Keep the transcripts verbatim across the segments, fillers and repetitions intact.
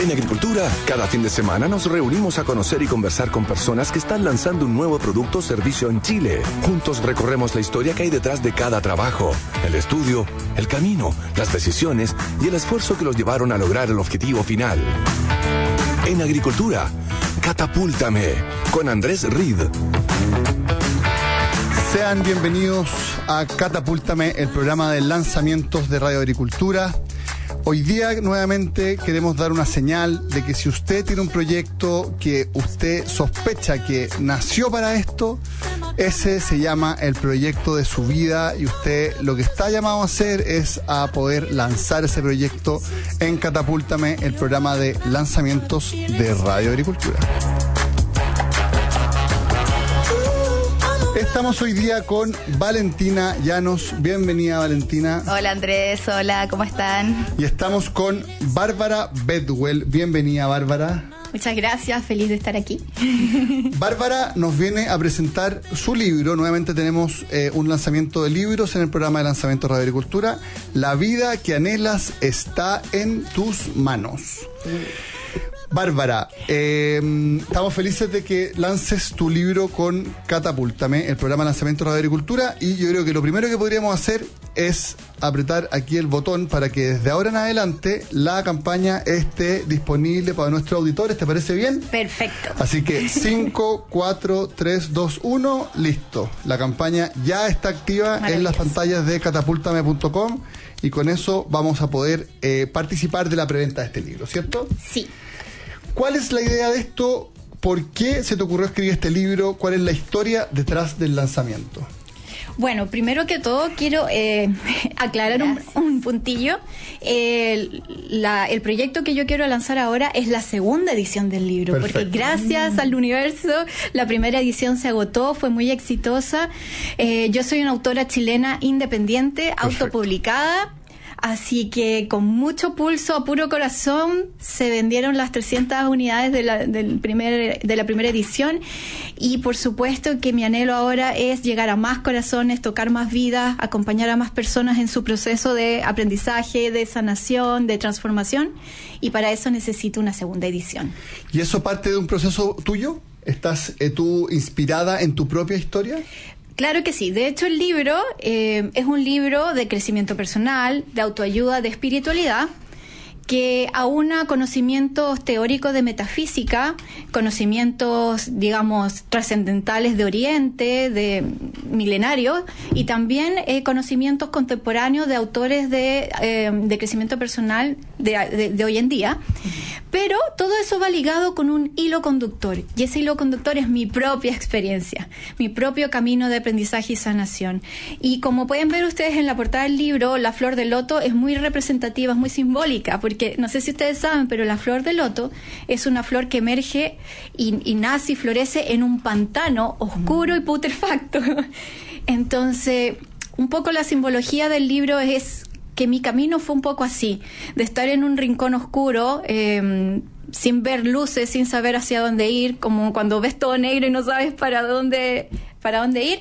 En Agricultura, cada fin de semana nos reunimos a conocer y conversar con personas que están lanzando un nuevo producto o servicio en Chile. Juntos recorremos la historia que hay detrás de cada trabajo, el estudio, el camino, las decisiones y el esfuerzo que los llevaron a lograr el objetivo final. En Agricultura, Catapúltame, con Andrés Reed. Sean bienvenidos a Catapúltame, el programa de lanzamientos de Radio Agricultura. Hoy día nuevamente queremos dar una señal de que si usted tiene un proyecto que usted sospecha que nació para esto, ese se llama el proyecto de su vida y usted lo que está llamado a hacer es a poder lanzar ese proyecto en Catapúltame, el programa de lanzamientos de Radio Agricultura. Estamos hoy día con Valentina Llanos. Bienvenida, Valentina. Hola, Andrés. Hola, ¿cómo están? Y estamos con Bárbara Bedwell. Bienvenida, Bárbara. Muchas gracias, feliz de estar aquí. Bárbara nos viene a presentar su libro. Nuevamente tenemos eh, un lanzamiento de libros en el programa de lanzamiento de Radio Agricultura. La vida que anhelas está en tus manos. Bárbara, eh, estamos felices de que lances tu libro con Catapúltame, el programa de lanzamiento de Radio Agricultura, y yo creo que lo primero que podríamos hacer es apretar aquí el botón para que desde ahora en adelante la campaña esté disponible para nuestros auditores. ¿Te parece bien? Perfecto. Así que cinco, cuatro, tres, dos, uno, listo. La campaña ya está activa en las pantallas de catapúltame punto com y con eso vamos a poder eh, participar de la preventa de este libro, ¿cierto? Sí. ¿Cuál es la idea de esto? ¿Por qué se te ocurrió escribir este libro? ¿Cuál es la historia detrás del lanzamiento? Bueno, primero que todo quiero eh, aclarar un, un puntillo. El, la, el proyecto que yo quiero lanzar ahora es la segunda edición del libro. Perfecto. Porque gracias mm. al universo, la primera edición se agotó, fue muy exitosa. Eh, yo soy una autora chilena independiente, Perfecto. autopublicada. Así que con mucho pulso, a puro corazón, se vendieron las trescientas unidades de la, del primer, de la primera edición. Y por supuesto que mi anhelo ahora es llegar a más corazones, tocar más vidas, acompañar a más personas en su proceso de aprendizaje, de sanación, de transformación. Y para eso necesito una segunda edición. ¿Y eso parte de un proceso tuyo? ¿Estás eh, tú inspirada en tu propia historia? Claro que sí. De hecho, el libro eh, es un libro de crecimiento personal, de autoayuda, de espiritualidad, que aúna conocimientos teóricos de metafísica, conocimientos, digamos, trascendentales de Oriente, de milenarios, y también eh, conocimientos contemporáneos de autores de, eh, de crecimiento personal de, de, de hoy en día. Pero todo eso va ligado con un hilo conductor, y ese hilo conductor es mi propia experiencia, mi propio camino de aprendizaje y sanación. Y como pueden ver ustedes en la portada del libro, la flor de loto es muy representativa, es muy simbólica, porque que no sé si ustedes saben, pero la flor de loto es una flor que emerge y, y nace y florece en un pantano oscuro y putrefacto. Entonces, un poco la simbología del libro es que mi camino fue un poco así, de estar en un rincón oscuro, eh, sin ver luces, sin saber hacia dónde ir, como cuando ves todo negro y no sabes para dónde, para dónde ir.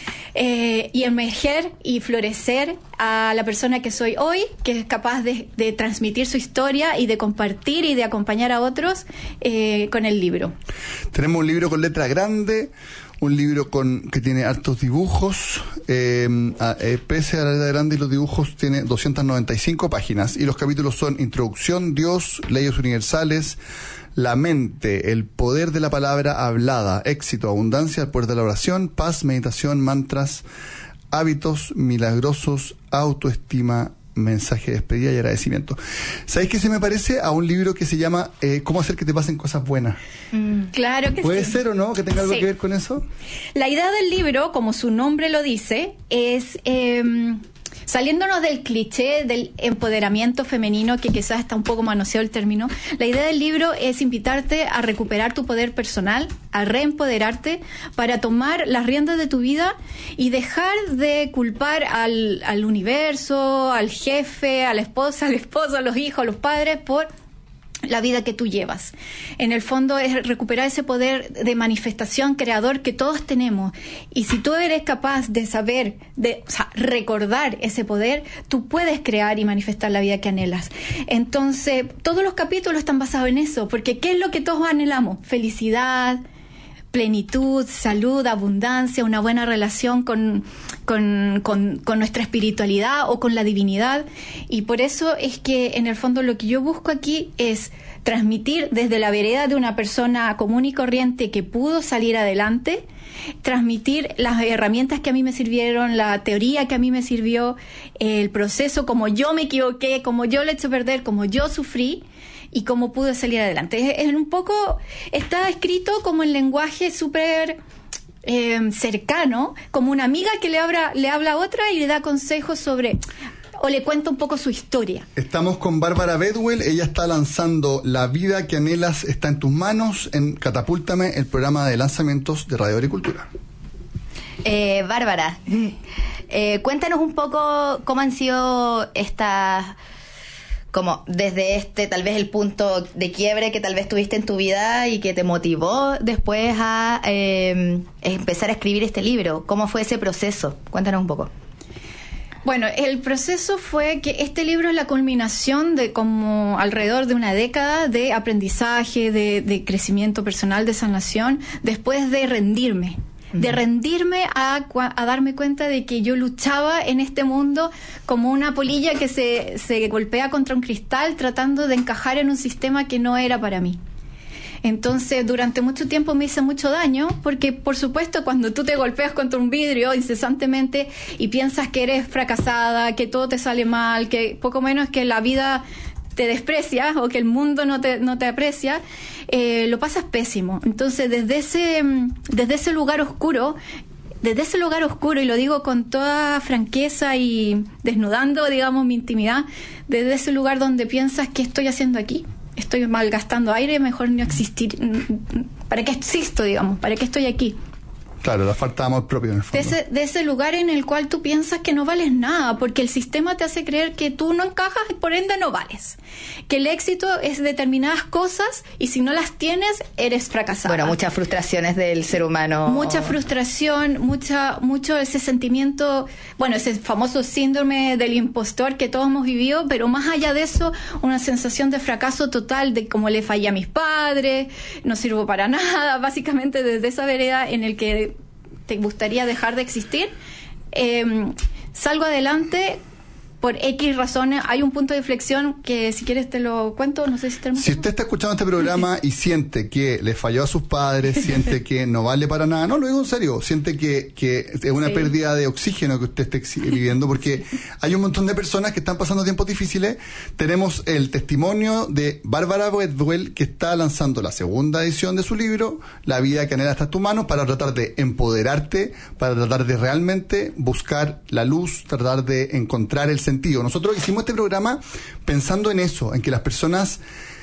Eh, y emerger y florecer a la persona que soy hoy, que es capaz de, de transmitir su historia y de compartir y de acompañar a otros eh, con el libro. Tenemos un libro con letra grande, un libro con que tiene hartos dibujos, eh, a, eh, pese a la letra grande y los dibujos, tiene doscientas noventa y cinco páginas, y los capítulos son Introducción, Dios, Leyes Universales, la mente, el poder de la palabra hablada, éxito, abundancia, el poder de la oración, paz, meditación, mantras, hábitos milagrosos, autoestima, mensaje de despedida y agradecimiento. ¿Sabéis qué se me parece a un libro que se llama eh, ¿Cómo hacer que te pasen cosas buenas? Mm, claro que sí. ¿Puede ser o no que tenga algo sí. que ver con eso? La idea del libro, como su nombre lo dice, es... Eh, saliéndonos del cliché del empoderamiento femenino, que quizás está un poco manoseado el término, la idea del libro es invitarte a recuperar tu poder personal, a reempoderarte para tomar las riendas de tu vida y dejar de culpar al, al universo, al jefe, a la esposa, al esposo, a los hijos, a los padres por la vida que tú llevas. En el fondo es recuperar ese poder de manifestación creador que todos tenemos. Y si tú eres capaz de saber, de o sea, recordar ese poder, tú puedes crear y manifestar la vida que anhelas. Entonces, todos los capítulos están basados en eso, porque ¿qué es lo que todos anhelamos? Felicidad, plenitud, salud, abundancia, una buena relación con, con, con, con nuestra espiritualidad o con la divinidad. Y por eso es que en el fondo lo que yo busco aquí es transmitir desde la vereda de una persona común y corriente que pudo salir adelante, transmitir las herramientas que a mí me sirvieron, la teoría que a mí me sirvió, el proceso, como yo me equivoqué, como yo le eché a perder, como yo sufrí, y cómo pude salir adelante. Es, es un poco, está escrito como en lenguaje súper eh, cercano, como una amiga que le habla, le habla a otra y le da consejos sobre, o le cuenta un poco su historia. Estamos con Bárbara Bedwell, ella está lanzando La vida que anhelas está en tus manos en Catapúltame, el programa de lanzamientos de Radio Agricultura. Eh, Bárbara, eh, cuéntanos un poco cómo han sido estas... como desde este, tal vez el punto de quiebre que tal vez tuviste en tu vida y que te motivó después a eh, empezar a escribir este libro. ¿Cómo fue ese proceso? Cuéntanos un poco. Bueno, el proceso fue que este libro es la culminación de como alrededor de una década de aprendizaje, de, de crecimiento personal, de sanación, después de rendirme. De rendirme a, a darme cuenta de que yo luchaba en este mundo como una polilla que se, se golpea contra un cristal tratando de encajar en un sistema que no era para mí. Entonces, durante mucho tiempo me hice mucho daño, porque, por supuesto, cuando tú te golpeas contra un vidrio incesantemente y piensas que eres fracasada, que todo te sale mal, que poco menos que la vida te desprecia o que el mundo no te, no te aprecia, eh, lo pasas pésimo. Entonces, desde ese, desde ese lugar oscuro, desde ese lugar oscuro, y lo digo con toda franqueza y desnudando, digamos, mi intimidad, desde ese lugar donde piensas, ¿qué estoy haciendo aquí? Estoy malgastando aire, mejor no existir. ¿Para qué existo, digamos? ¿Para qué estoy aquí? Claro, la falta de amor propio en el fondo. De ese, de ese lugar en el cual tú piensas que no vales nada, porque el sistema te hace creer que tú no encajas y por ende no vales. Que el éxito es determinadas cosas y si no las tienes, eres fracasada. Bueno, muchas frustraciones del ser humano. Mucha frustración, mucha, mucho ese sentimiento, bueno, ese famoso síndrome del impostor que todos hemos vivido, pero más allá de eso, una sensación de fracaso total, de cómo le fallé a mis padres, no sirvo para nada, básicamente desde esa vereda en el que te gustaría dejar de existir, eh, salgo adelante por X razones. Hay un punto de inflexión que si quieres te lo cuento, no sé si tenemos... Si usted está escuchando este programa y siente que le falló a sus padres, siente que no vale para nada, no, lo digo en serio, siente que, que es una sí. pérdida de oxígeno que usted esté viviendo, porque hay un montón de personas que están pasando tiempos difíciles. Tenemos el testimonio de Bárbara Bedwell, que está lanzando la segunda edición de su libro, La vida que anhela está en tus manos, para tratar de empoderarte, para tratar de realmente buscar la luz, tratar de encontrar el sentido. Nosotros hicimos este programa pensando en eso, en que las personas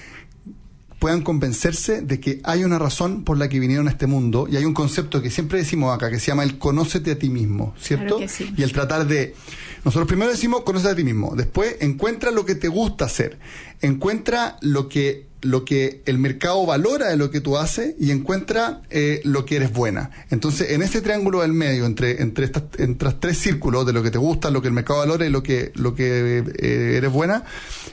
puedan convencerse de que hay una razón por la que vinieron a este mundo, y hay un concepto que siempre decimos acá que se llama el conócete a ti mismo, ¿cierto? Claro que sí. Y el tratar de... Nosotros primero decimos conócete a ti mismo, después encuentra lo que te gusta hacer, encuentra lo que lo que el mercado valora de lo que tú haces y encuentra eh, lo que eres buena. Entonces, en ese triángulo del medio, entre entre estas entre estos tres círculos de lo que te gusta, lo que el mercado valora y lo que lo que eh, eres buena,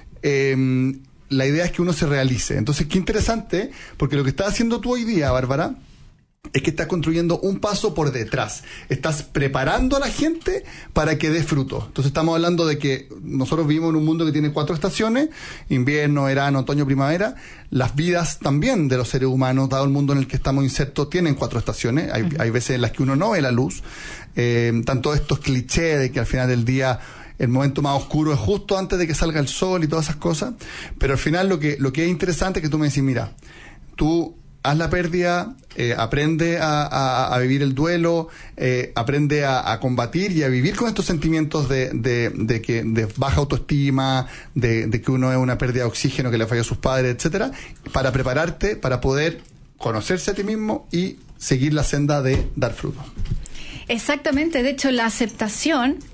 eh, la idea es que uno se realice. Entonces, qué interesante, porque lo que estás haciendo tú hoy día, Bárbara, es que estás construyendo un paso por detrás. Estás preparando a la gente para que dé fruto. Entonces estamos hablando de que nosotros vivimos en un mundo que tiene cuatro estaciones: invierno, verano, otoño, primavera. Las vidas también de los seres humanos, dado el mundo en el que estamos insertos, tienen cuatro estaciones. Hay, uh-huh. hay veces en las que uno no ve la luz. Eh, tanto estos clichés de que al final del día el momento más oscuro es justo antes de que salga el sol y todas esas cosas. Pero al final lo que, lo que es interesante es que tú me decís, mira, tú haz la pérdida, eh, aprende a, a, a vivir el duelo, eh, aprende a, a combatir y a vivir con estos sentimientos de, de, de que de baja autoestima, de, de que uno es una pérdida de oxígeno que le falló a sus padres, etcétera, para prepararte para poder conocerse a ti mismo y seguir la senda de dar fruto. Exactamente, de hecho la aceptación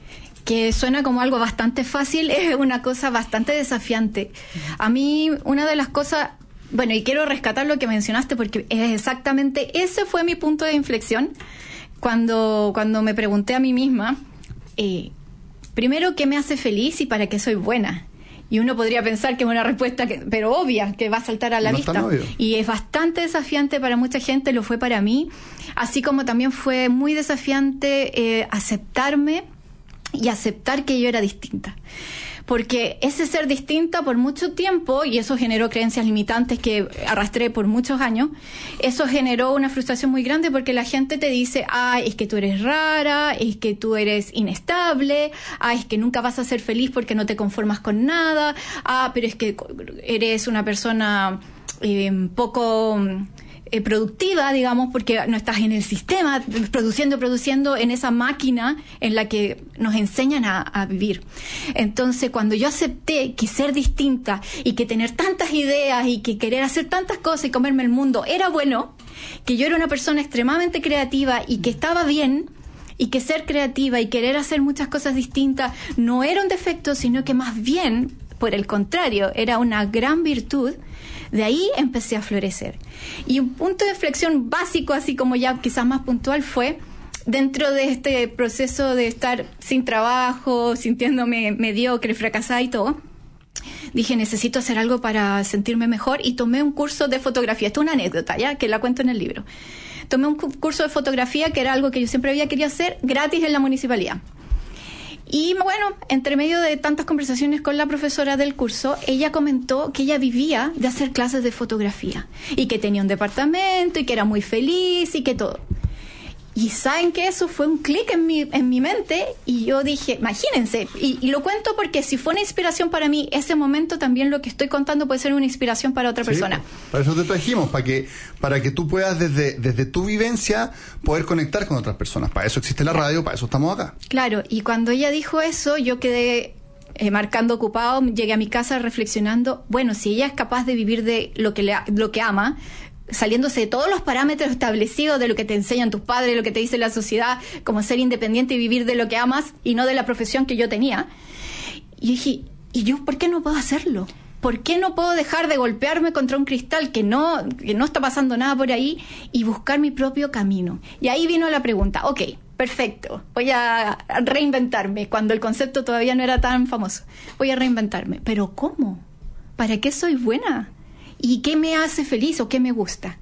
que suena como algo bastante fácil, es una cosa bastante desafiante. A mí, una de las cosas, bueno, y quiero rescatar lo que mencionaste porque es exactamente, ese fue mi punto de inflexión cuando, cuando me pregunté a mí misma, eh, primero, ¿qué me hace feliz y para qué soy buena? Y uno podría pensar que es una respuesta, que, pero obvia, que va a saltar a la no vista. Y es bastante desafiante para mucha gente, lo fue para mí, así como también fue muy desafiante eh, aceptarme y aceptar que yo era distinta. Porque ese ser distinta por mucho tiempo, y eso generó creencias limitantes que arrastré por muchos años, eso generó una frustración muy grande porque la gente te dice, ah, es que tú eres rara, es que tú eres inestable, ah, es que nunca vas a ser feliz porque no te conformas con nada, ah, pero es que eres una persona eh, poco... Eh, productiva, digamos, porque no estás en el sistema, produciendo, produciendo en esa máquina en la que nos enseñan a, a vivir. Entonces, cuando yo acepté que ser distinta y que tener tantas ideas y que querer hacer tantas cosas y comerme el mundo era bueno, que yo era una persona extremadamente creativa y que estaba bien, y que ser creativa y querer hacer muchas cosas distintas no era un defecto, sino que más bien, por el contrario, era una gran virtud. De ahí empecé a florecer. Y un punto de inflexión básico, así como ya quizás más puntual, fue dentro de este proceso de estar sin trabajo, sintiéndome mediocre, fracasada y todo. Dije, necesito hacer algo para sentirme mejor y tomé un curso de fotografía. Esto es una anécdota, ya que la cuento en el libro. Tomé un curso de fotografía que era algo que yo siempre había querido hacer gratis en la municipalidad. Y bueno, entre medio de tantas conversaciones con la profesora del curso, ella comentó que ella vivía de hacer clases de fotografía y que tenía un departamento y que era muy feliz y que todo. Y saben que eso fue un clic en mi, en mi mente y yo dije, imagínense, y, y lo cuento porque si fue una inspiración para mí, ese momento también lo que estoy contando puede ser una inspiración para otra sí, persona. Para eso te trajimos, para que, para que tú puedas desde, desde tu vivencia poder conectar con otras personas. Para eso existe la radio, para eso estamos acá. Claro, y cuando ella dijo eso, yo quedé eh, marcando ocupado, llegué a mi casa reflexionando, bueno, si ella es capaz de vivir de lo que, le, lo que ama, saliéndose de todos los parámetros establecidos de lo que te enseñan tus padres, de lo que te dice la sociedad, como ser independiente y vivir de lo que amas y no de la profesión que yo tenía. Y dije, ¿y yo por qué no puedo hacerlo? ¿Por qué no puedo dejar de golpearme contra un cristal que no, que no está pasando nada por ahí y buscar mi propio camino? Y ahí vino la pregunta, ok, perfecto, voy a reinventarme, cuando el concepto todavía no era tan famoso. Voy a reinventarme, ¿pero cómo? ¿Para qué soy buena? ¿Y qué me hace feliz o qué me gusta?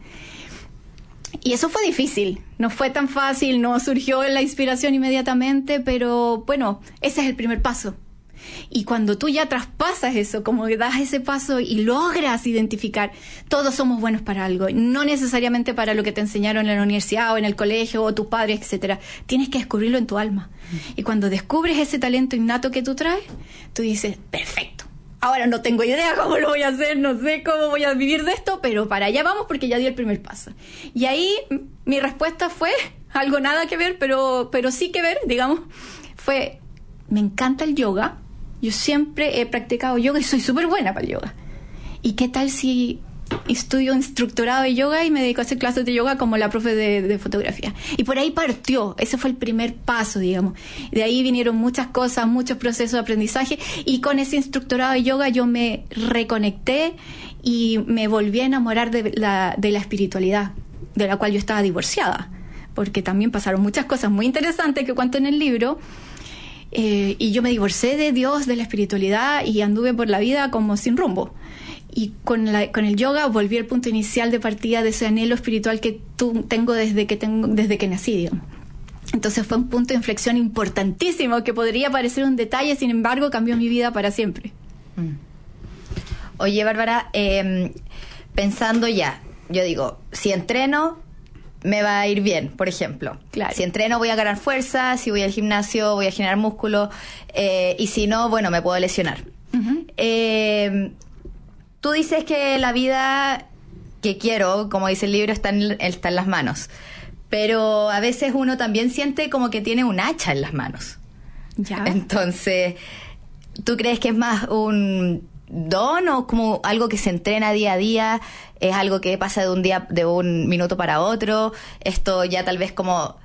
Y eso fue difícil, no fue tan fácil, no surgió la inspiración inmediatamente, pero bueno, ese es el primer paso. Y cuando tú ya traspasas eso, como que das ese paso y logras identificar, todos somos buenos para algo, no necesariamente para lo que te enseñaron en la universidad o en el colegio o tus padres, etcétera. Tienes que descubrirlo en tu alma. Y cuando descubres ese talento innato que tú traes, tú dices, perfecto. Ahora no tengo idea cómo lo voy a hacer, no sé cómo voy a vivir de esto, pero para allá vamos porque ya di el primer paso. Y ahí mi respuesta fue algo nada que ver, pero, pero sí que ver, digamos, fue, me encanta el yoga. Yo siempre he practicado yoga y soy súper buena para el yoga. ¿Y qué tal si estudio instructorado de yoga y me dedico a hacer clases de yoga como la profe de, de fotografía? Y por ahí partió, ese fue el primer paso, digamos. De ahí vinieron muchas cosas, muchos procesos de aprendizaje y con ese instructorado de yoga yo me reconecté y me volví a enamorar de la, de la espiritualidad, de la cual yo estaba divorciada, porque también pasaron muchas cosas muy interesantes que cuento en el libro. Eh, y yo me divorcié de Dios, de la espiritualidad y anduve por la vida como sin rumbo. Y con, la, con el yoga volví al punto inicial de partida de ese anhelo espiritual que tú, tengo desde que tengo desde que nací, digamos. Entonces fue un punto de inflexión importantísimo que podría parecer un detalle, sin embargo cambió mi vida para siempre. Oye, Bárbara, eh, pensando ya, yo digo, si entreno me va a ir bien, por ejemplo. Claro. Si entreno voy a ganar fuerza, si voy al gimnasio voy a generar músculo, eh, y si no, bueno, me puedo lesionar. Uh-huh. Eh, tú dices que la vida que quiero, como dice el libro, está en, está en las manos. Pero a veces uno también siente como que tiene un hacha en las manos. Ya. Entonces, ¿tú crees que es más un don o como algo que se entrena día a día? ¿Es algo que pasa de un día, de un minuto para otro? Esto ya tal vez como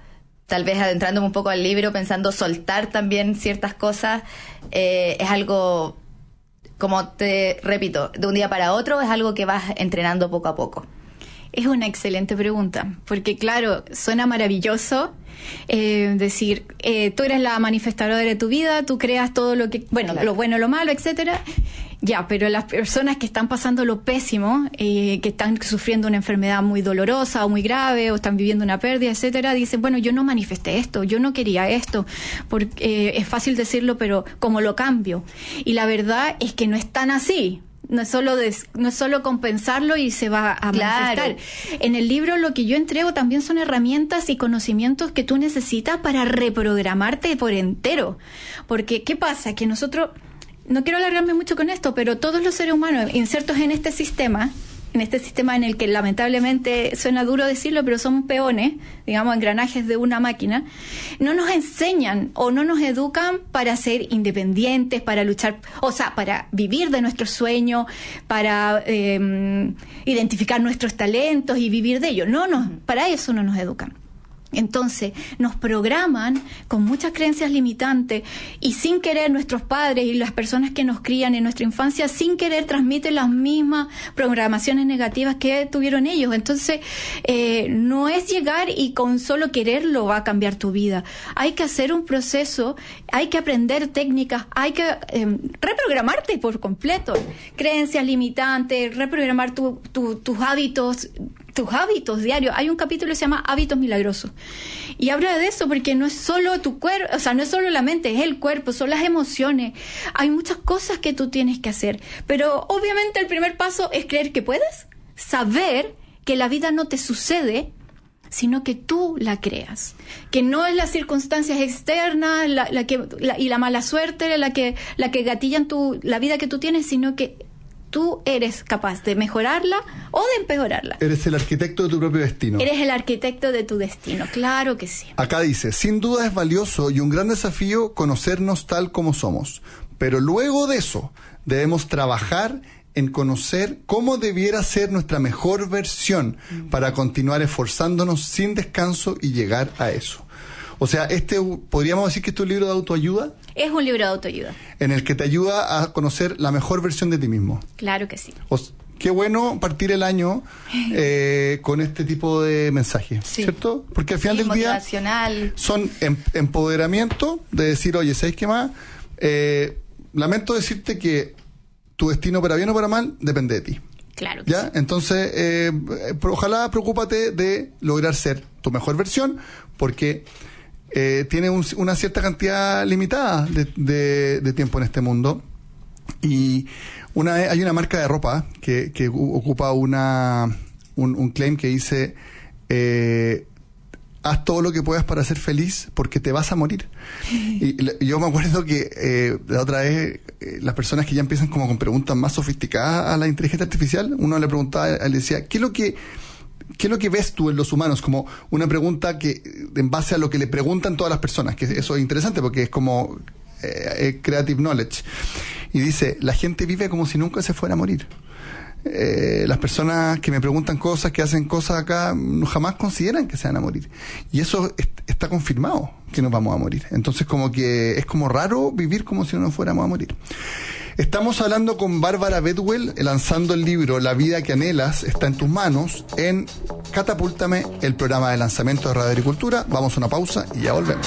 tal vez adentrándome un poco al libro, pensando soltar también ciertas cosas, eh, es algo, como te repito, de un día para otro, es algo que vas entrenando poco a poco. Es una excelente pregunta, porque claro, suena maravilloso eh, decir, eh, tú eres la manifestadora de tu vida, tú creas todo lo que, bueno, claro, lo bueno, lo malo, etcétera. Ya, pero las personas que están pasando lo pésimo, eh, que están sufriendo una enfermedad muy dolorosa o muy grave, o están viviendo una pérdida, etcétera, dicen, bueno, yo no manifesté esto, yo no quería esto, porque eh, es fácil decirlo, pero ¿cómo lo cambio? Y la verdad es que no es tan así. No es solo des, no es solo compensarlo y se va a claro. manifestar. En el libro lo que yo entrego también son herramientas y conocimientos que tú necesitas para reprogramarte por entero. Porque, ¿qué pasa? Que nosotros, no quiero alargarme mucho con esto, pero todos los seres humanos insertos en este sistema, en este sistema en el que lamentablemente suena duro decirlo, pero son peones, digamos, engranajes de una máquina, no nos enseñan o no nos educan para ser independientes, para luchar, o sea, para vivir de nuestros sueños, para eh, identificar nuestros talentos y vivir de ellos. No, no, para eso no nos educan. Entonces nos programan con muchas creencias limitantes y sin querer nuestros padres y las personas que nos crían en nuestra infancia sin querer transmiten las mismas programaciones negativas que tuvieron ellos. Entonces eh, no es llegar y con solo quererlo va a cambiar tu vida. Hay que hacer un proceso, hay que aprender técnicas, hay que eh, reprogramarte por completo. Creencias limitantes, reprogramar tu, tu, tus hábitos tus hábitos diarios. Hay un capítulo que se llama Hábitos Milagrosos y habla de eso porque no es solo tu cuerpo, o sea, no es solo la mente, es el cuerpo, son las emociones. Hay muchas cosas que tú tienes que hacer, pero obviamente el primer paso es creer que puedes, saber que la vida no te sucede, sino que tú la creas, que no es las circunstancias externas la, la que, la, y la mala suerte la que, la que gatillan tu, la vida que tú tienes, sino que tú eres capaz de mejorarla o de empeorarla. Eres el arquitecto de tu propio destino. Eres el arquitecto de tu destino, claro que sí. Acá dice, sin duda es valioso y un gran desafío conocernos tal como somos, pero luego de eso debemos trabajar en conocer cómo debiera ser nuestra mejor versión mm. para continuar esforzándonos sin descanso y llegar a eso. O sea, este podríamos decir que este es un libro de autoayuda. Es un libro de autoayuda. En el que te ayuda a conocer la mejor versión de ti mismo. Claro que sí. O, qué bueno partir el año eh, con este tipo de mensajes, sí. ¿Cierto? Porque al final sí, del día son em, empoderamiento de decir, oye, ¿sabes qué más? Eh, lamento decirte que tu destino para bien o para mal depende de ti. Claro que ¿ya? sí. Entonces, eh, ojalá preocúpate de lograr ser tu mejor versión, porque eh, tiene un, una cierta cantidad limitada de, de, de tiempo en este mundo. Y una vez hay una marca de ropa que, que ocupa una un, un claim que dice eh, haz todo lo que puedas para ser feliz porque te vas a morir. Y yo me acuerdo que eh, la otra vez eh, las personas que ya empiezan como con preguntas más sofisticadas a la inteligencia artificial, uno le preguntaba, le decía, ¿qué es lo que ¿qué es lo que ves tú en los humanos? Como una pregunta que en base a lo que le preguntan todas las personas, que eso es interesante porque es como eh, creative knowledge. Y dice, la gente vive como si nunca se fuera a morir. Eh, las personas que me preguntan cosas, que hacen cosas acá, jamás consideran que se van a morir. Y eso est- está confirmado, que nos vamos a morir. Entonces como que es como raro vivir como si no nos fuéramos a morir. Estamos hablando con Bárbara Bedwell, lanzando el libro La vida que anhelas está en tus manos, en Catapúltame, el programa de lanzamiento de Radio Agricultura. Vamos a una pausa y ya volvemos.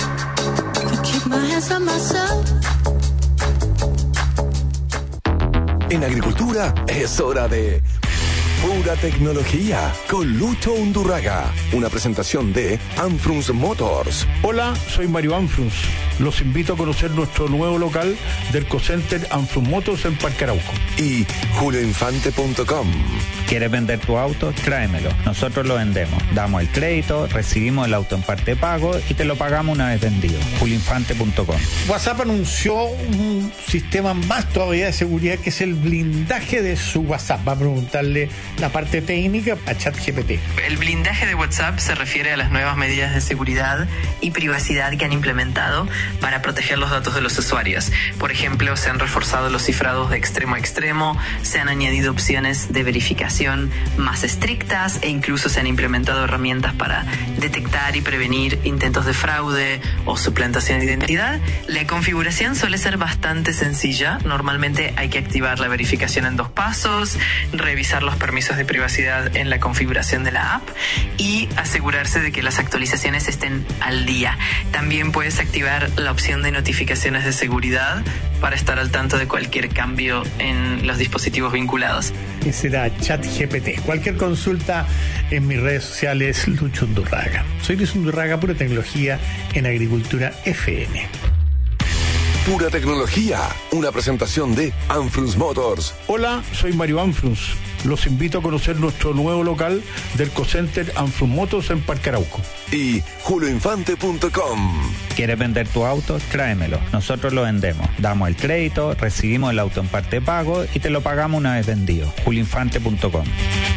En Agricultura es hora de Pura Tecnología con Lucho Undurraga. Una presentación de Anfrunz Motors. Hola, soy Mario Anfrunz. Los invito a conocer nuestro nuevo local del Cocenter Anfrunz Motors en Parque Arauco. Y julio infante punto com. ¿Quieres vender tu auto? Tráemelo. Nosotros lo vendemos. Damos el crédito, recibimos el auto en parte de pago y te lo pagamos una vez vendido. julio infante punto com. WhatsApp anunció un sistema más todavía de seguridad que es el blindaje de su WhatsApp. Va a preguntarle la parte técnica a ChatGPT. El blindaje de WhatsApp se refiere a las nuevas medidas de seguridad y privacidad que han implementado para proteger los datos de los usuarios. Por ejemplo, se han reforzado los cifrados de extremo a extremo, se han añadido opciones de verificación más estrictas e incluso se han implementado herramientas para detectar y prevenir intentos de fraude o suplantación de identidad. La configuración suele ser bastante sencilla. Normalmente hay que activar la verificación en dos pasos, revisar los permisos de privacidad en la configuración de la app y asegurarse de que las actualizaciones estén al día. También puedes activar la opción de notificaciones de seguridad para estar al tanto de cualquier cambio en los dispositivos vinculados. Ese era ChatGPT. Cualquier consulta en mis redes sociales, Lucho Undurraga. Soy Luis Undurraga, Pura Tecnología en Agricultura F M. Pura Tecnología, una presentación de Anfrus Motors. Hola, soy Mario Anfrus. Los invito a conocer nuestro nuevo local del Ecocenter Anfrus Motors en Parque Arauco. Y julio infante punto com. ¿Quieres vender tu auto? Tráemelo. Nosotros lo vendemos. Damos el crédito, recibimos el auto en parte de pago y te lo pagamos una vez vendido. julio infante punto com.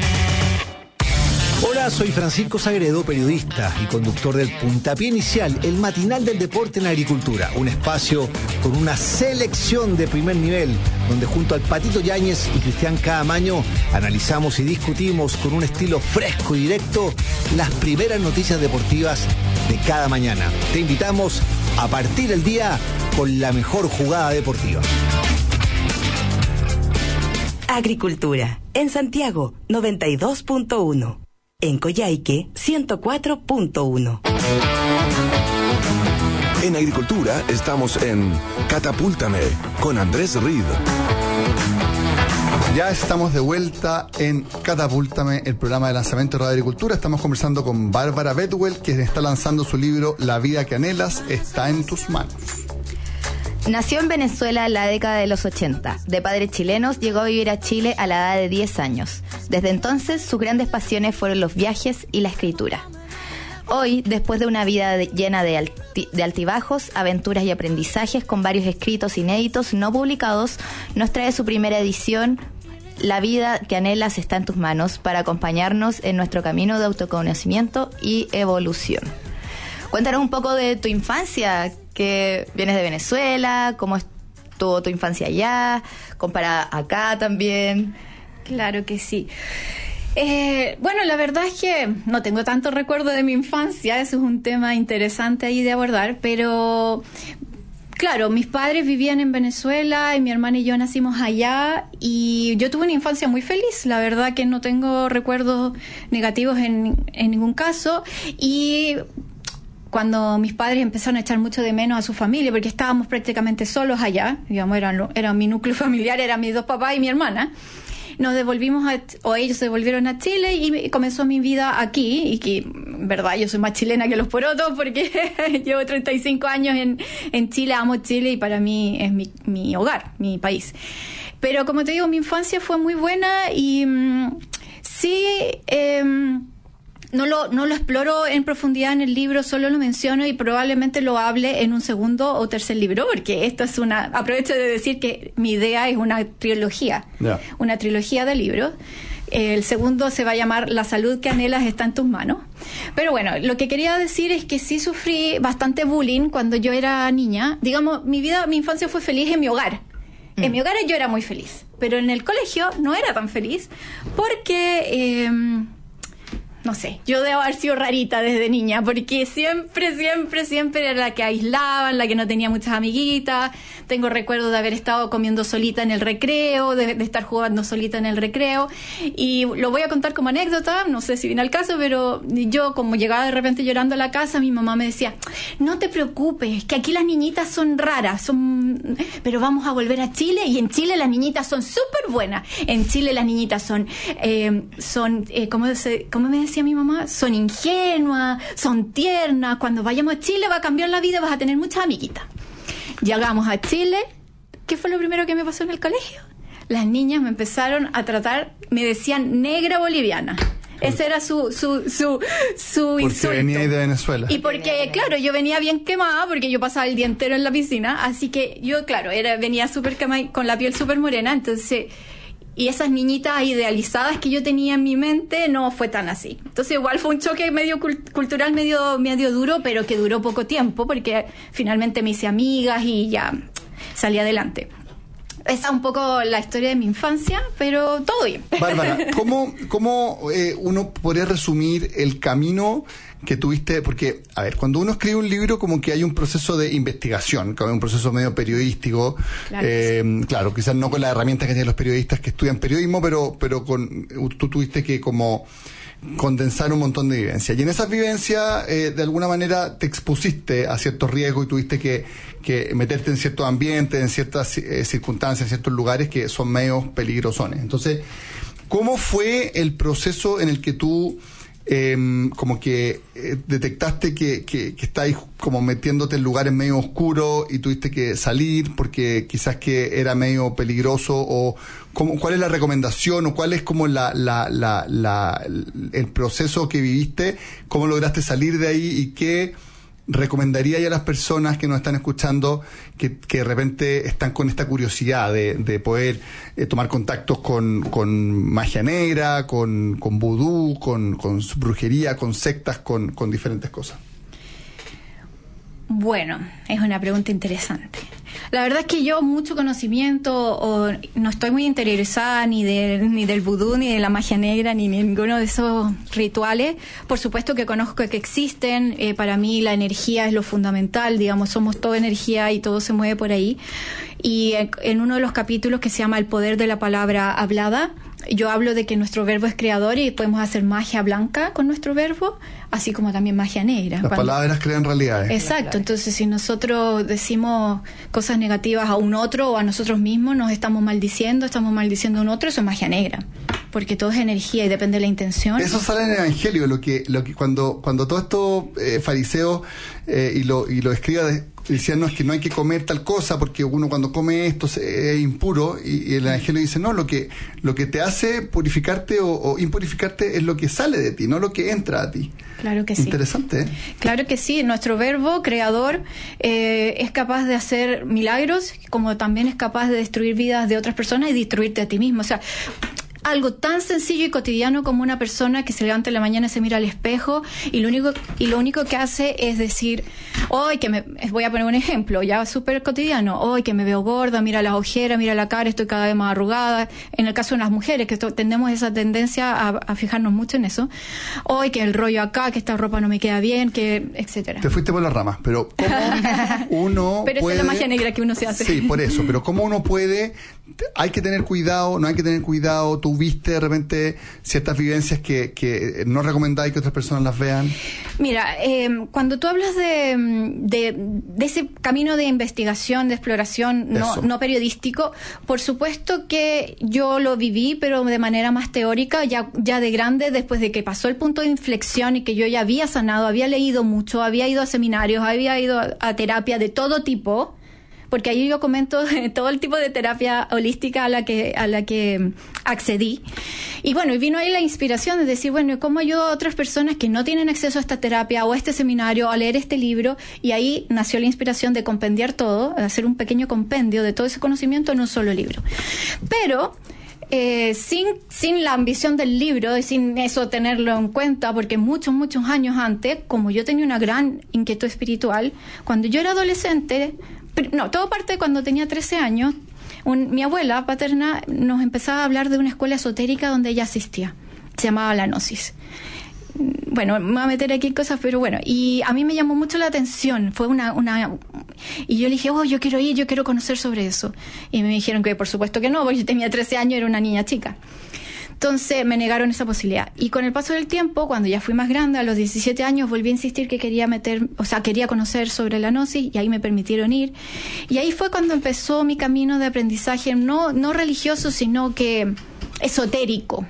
Hola, soy Francisco Sagredo, periodista y conductor del Puntapié Inicial, el matinal del deporte en la agricultura. Un espacio con una selección de primer nivel, donde junto al Patito Yáñez y Cristian Caamaño analizamos y discutimos con un estilo fresco y directo las primeras noticias deportivas de cada mañana. Te invitamos a partir el día con la mejor jugada deportiva. Agricultura, en Santiago, noventa y dos punto uno. En Coyhaique, ciento cuatro punto uno. En Agricultura estamos en Catapúltame con Andrés Reed. Ya estamos de vuelta en Catapúltame, el programa de lanzamiento de Radio Agricultura. Estamos conversando con Bárbara Bedwell, que está lanzando su libro La vida que anhelas está en tus manos. Nació en Venezuela en la década de los ochenta. De padres chilenos, llegó a vivir a Chile a la edad de diez años. Desde entonces, sus grandes pasiones fueron los viajes y la escritura. Hoy, después de una vida de, llena de, alti, de altibajos, aventuras y aprendizajes con varios escritos inéditos no publicados, nos trae su primera edición, La vida que anhelas está en tus manos, para acompañarnos en nuestro camino de autoconocimiento y evolución. Cuéntanos un poco de tu infancia, que vienes de Venezuela, cómo estuvo tu infancia allá, comparada acá también. Claro que sí. Eh, bueno, la verdad es que no tengo tanto recuerdo de mi infancia, eso es un tema interesante ahí de abordar, pero claro, mis padres vivían en Venezuela y mi hermana y yo nacimos allá y yo tuve una infancia muy feliz, la verdad que no tengo recuerdos negativos en, en ningún caso. Y cuando mis padres empezaron a echar mucho de menos a su familia, porque estábamos prácticamente solos allá, digamos, era, era mi núcleo familiar, eran mis dos papás y mi hermana, nos devolvimos, a, o ellos se devolvieron a Chile y comenzó mi vida aquí, y que, en verdad, yo soy más chilena que los porotos, porque llevo treinta y cinco años en, en Chile, amo Chile y para mí es mi, mi hogar, mi país. Pero como te digo, mi infancia fue muy buena y mmm, sí... Eh, No lo, no lo exploro en profundidad en el libro, solo lo menciono y probablemente lo hable en un segundo o tercer libro, porque esto es una... Aprovecho de decir que mi idea es una trilogía, yeah. una trilogía de libros. El segundo se va a llamar La salud que anhelas está en tus manos. Pero bueno, lo que quería decir es que sí sufrí bastante bullying cuando yo era niña. Digamos, mi vida, mi infancia fue feliz en mi hogar. Mm. En mi hogar yo era muy feliz, pero en el colegio no era tan feliz porque... Eh, no sé, yo debo haber sido rarita desde niña, porque siempre, siempre, siempre era la que aislaban, la que no tenía muchas amiguitas. Tengo recuerdos de haber estado comiendo solita en el recreo, de, de estar jugando solita en el recreo. Y lo voy a contar como anécdota, no sé si viene al caso, pero yo, como llegaba de repente llorando a la casa, mi mamá me decía, no te preocupes, que aquí las niñitas son raras, son, pero vamos a volver a Chile, y en Chile las niñitas son súper buenas. En Chile las niñitas son, eh, son eh, ¿cómo, se, ¿cómo me decía mi mamá? Son ingenuas, son tiernas. Cuando vayamos a Chile va a cambiar la vida, vas a tener muchas amiguitas. Llegamos a Chile, ¿qué fue lo primero que me pasó en el colegio? Las niñas me empezaron a tratar, me decían negra boliviana. Ese era su su su su porque insulto. Porque venía de Venezuela. Y porque, claro, yo venía bien quemada, porque yo pasaba el día entero en la piscina, así que yo, claro, era venía súper quemada, con la piel súper morena, entonces... y esas niñitas idealizadas que yo tenía en mi mente no fue tan así. Entonces igual fue un choque medio cult- cultural medio, medio duro, pero que duró poco tiempo, porque finalmente me hice amigas y ya salí adelante. Esa es un poco la historia de mi infancia, pero todo bien. Bárbara, ¿cómo, cómo eh, uno podría resumir el camino que tuviste? Porque, a ver, cuando uno escribe un libro, como que hay un proceso de investigación, como un proceso medio periodístico. Claro, eh, sí. Claro, quizás no con las herramientas que tienen los periodistas que estudian periodismo, pero, pero con, tú tuviste que como condensar un montón de vivencias. Y en esas vivencias, eh, de alguna manera, te expusiste a ciertos riesgos y tuviste que, que meterte en ciertos ambientes, en ciertas eh, circunstancias, en ciertos lugares que son medio peligrosones. Entonces, ¿cómo fue el proceso en el que tú eh, como que eh, detectaste que, que, que estáis como metiéndote en lugares medio oscuros y tuviste que salir porque quizás que era medio peligroso? O ¿cómo, cuál es la recomendación o cuál es como la, la, la, la, el proceso que viviste? ¿Cómo lograste salir de ahí y qué recomendaría ya a las personas que nos están escuchando que, que de repente están con esta curiosidad de, de poder eh, tomar contactos con, con magia negra, con, con vudú, con, con brujería, con sectas, con, con diferentes cosas? Bueno, es una pregunta interesante. La verdad es que yo mucho conocimiento o no estoy muy interiorizada ni de, ni del vudú, ni de la magia negra, ni ninguno de esos rituales. Por supuesto que conozco que existen. Eh, para mí la energía es lo fundamental, digamos, somos toda energía y todo se mueve por ahí. Y en, en uno de los capítulos que se llama El poder de la palabra hablada, yo hablo de que nuestro verbo es creador y podemos hacer magia blanca con nuestro verbo, así como también magia negra. Las Cuando... palabras crean realidades. Exacto, entonces si nosotros decimos cosas negativas a un otro o a nosotros mismos, nos estamos maldiciendo, estamos maldiciendo a un otro, eso es magia negra, porque todo es energía y depende de la intención. Eso sale en el Evangelio, lo que, lo que cuando, cuando todos estos eh, fariseos eh, y lo, y lo escribas decían, no, es que no hay que comer tal cosa porque uno cuando come esto se, es impuro, y, y el Evangelio dice, no, lo que, lo que te hace purificarte o, o impurificarte es lo que sale de ti, no lo que entra a ti. Claro que sí. Interesante, ¿eh? Claro que sí. Nuestro verbo creador eh, es capaz de hacer milagros, como también es capaz de destruir vidas de otras personas y destruirte a ti mismo. O sea, algo tan sencillo y cotidiano como una persona que se levanta en la mañana y se mira al espejo y lo único y lo único que hace es decir, hoy que me voy a poner un ejemplo ya súper cotidiano, hoy que me veo gorda, mira las ojeras, mira la cara, estoy cada vez más arrugada. En el caso de las mujeres que esto, tenemos esa tendencia a, a fijarnos mucho en eso, hoy que el rollo acá, que esta ropa no me queda bien, que etcétera. Te fuiste por las ramas, pero ¿cómo uno pero puede... esa es la magia negra que uno se hace. Sí, por eso, pero ¿cómo uno puede? Hay que tener cuidado, no hay que tener cuidado. Tú viste de repente ciertas vivencias que, que no recomendáis que otras personas las vean. Mira, eh, cuando tú hablas de, de, de ese camino de investigación, de exploración no, no periodístico, por supuesto que yo lo viví, pero de manera más teórica, ya, ya de grande, después de que pasó el punto de inflexión y que yo ya había sanado, había leído mucho, había ido a seminarios, había ido a, a terapia de todo tipo. Porque ahí yo comento todo el tipo de terapia holística a la que a la que accedí. Y bueno, y vino ahí la inspiración de decir, bueno, ¿cómo ayudo a otras personas que no tienen acceso a esta terapia o a este seminario a leer este libro? Y ahí nació la inspiración de compendiar todo, de hacer un pequeño compendio de todo ese conocimiento en un solo libro. Pero... Eh, sin, sin la ambición del libro y sin eso tenerlo en cuenta, porque muchos, muchos años antes, como yo tenía una gran inquietud espiritual, cuando yo era adolescente, no, todo parte cuando tenía trece años, un, mi abuela paterna nos empezaba a hablar de una escuela esotérica donde ella asistía, se llamaba la Gnosis. Bueno, me voy a meter aquí en cosas, pero bueno, y a mí me llamó mucho la atención, fue una, una, y yo le dije, oh, yo quiero ir, yo quiero conocer sobre eso, y me dijeron que por supuesto que no, porque yo tenía trece años, era una niña chica. Entonces me negaron esa posibilidad, y con el paso del tiempo, cuando ya fui más grande, a los diecisiete años, volví a insistir que quería meter, o sea, quería conocer sobre la Gnosis, y ahí me permitieron ir, y ahí fue cuando empezó mi camino de aprendizaje, no, no religioso, sino que esotérico.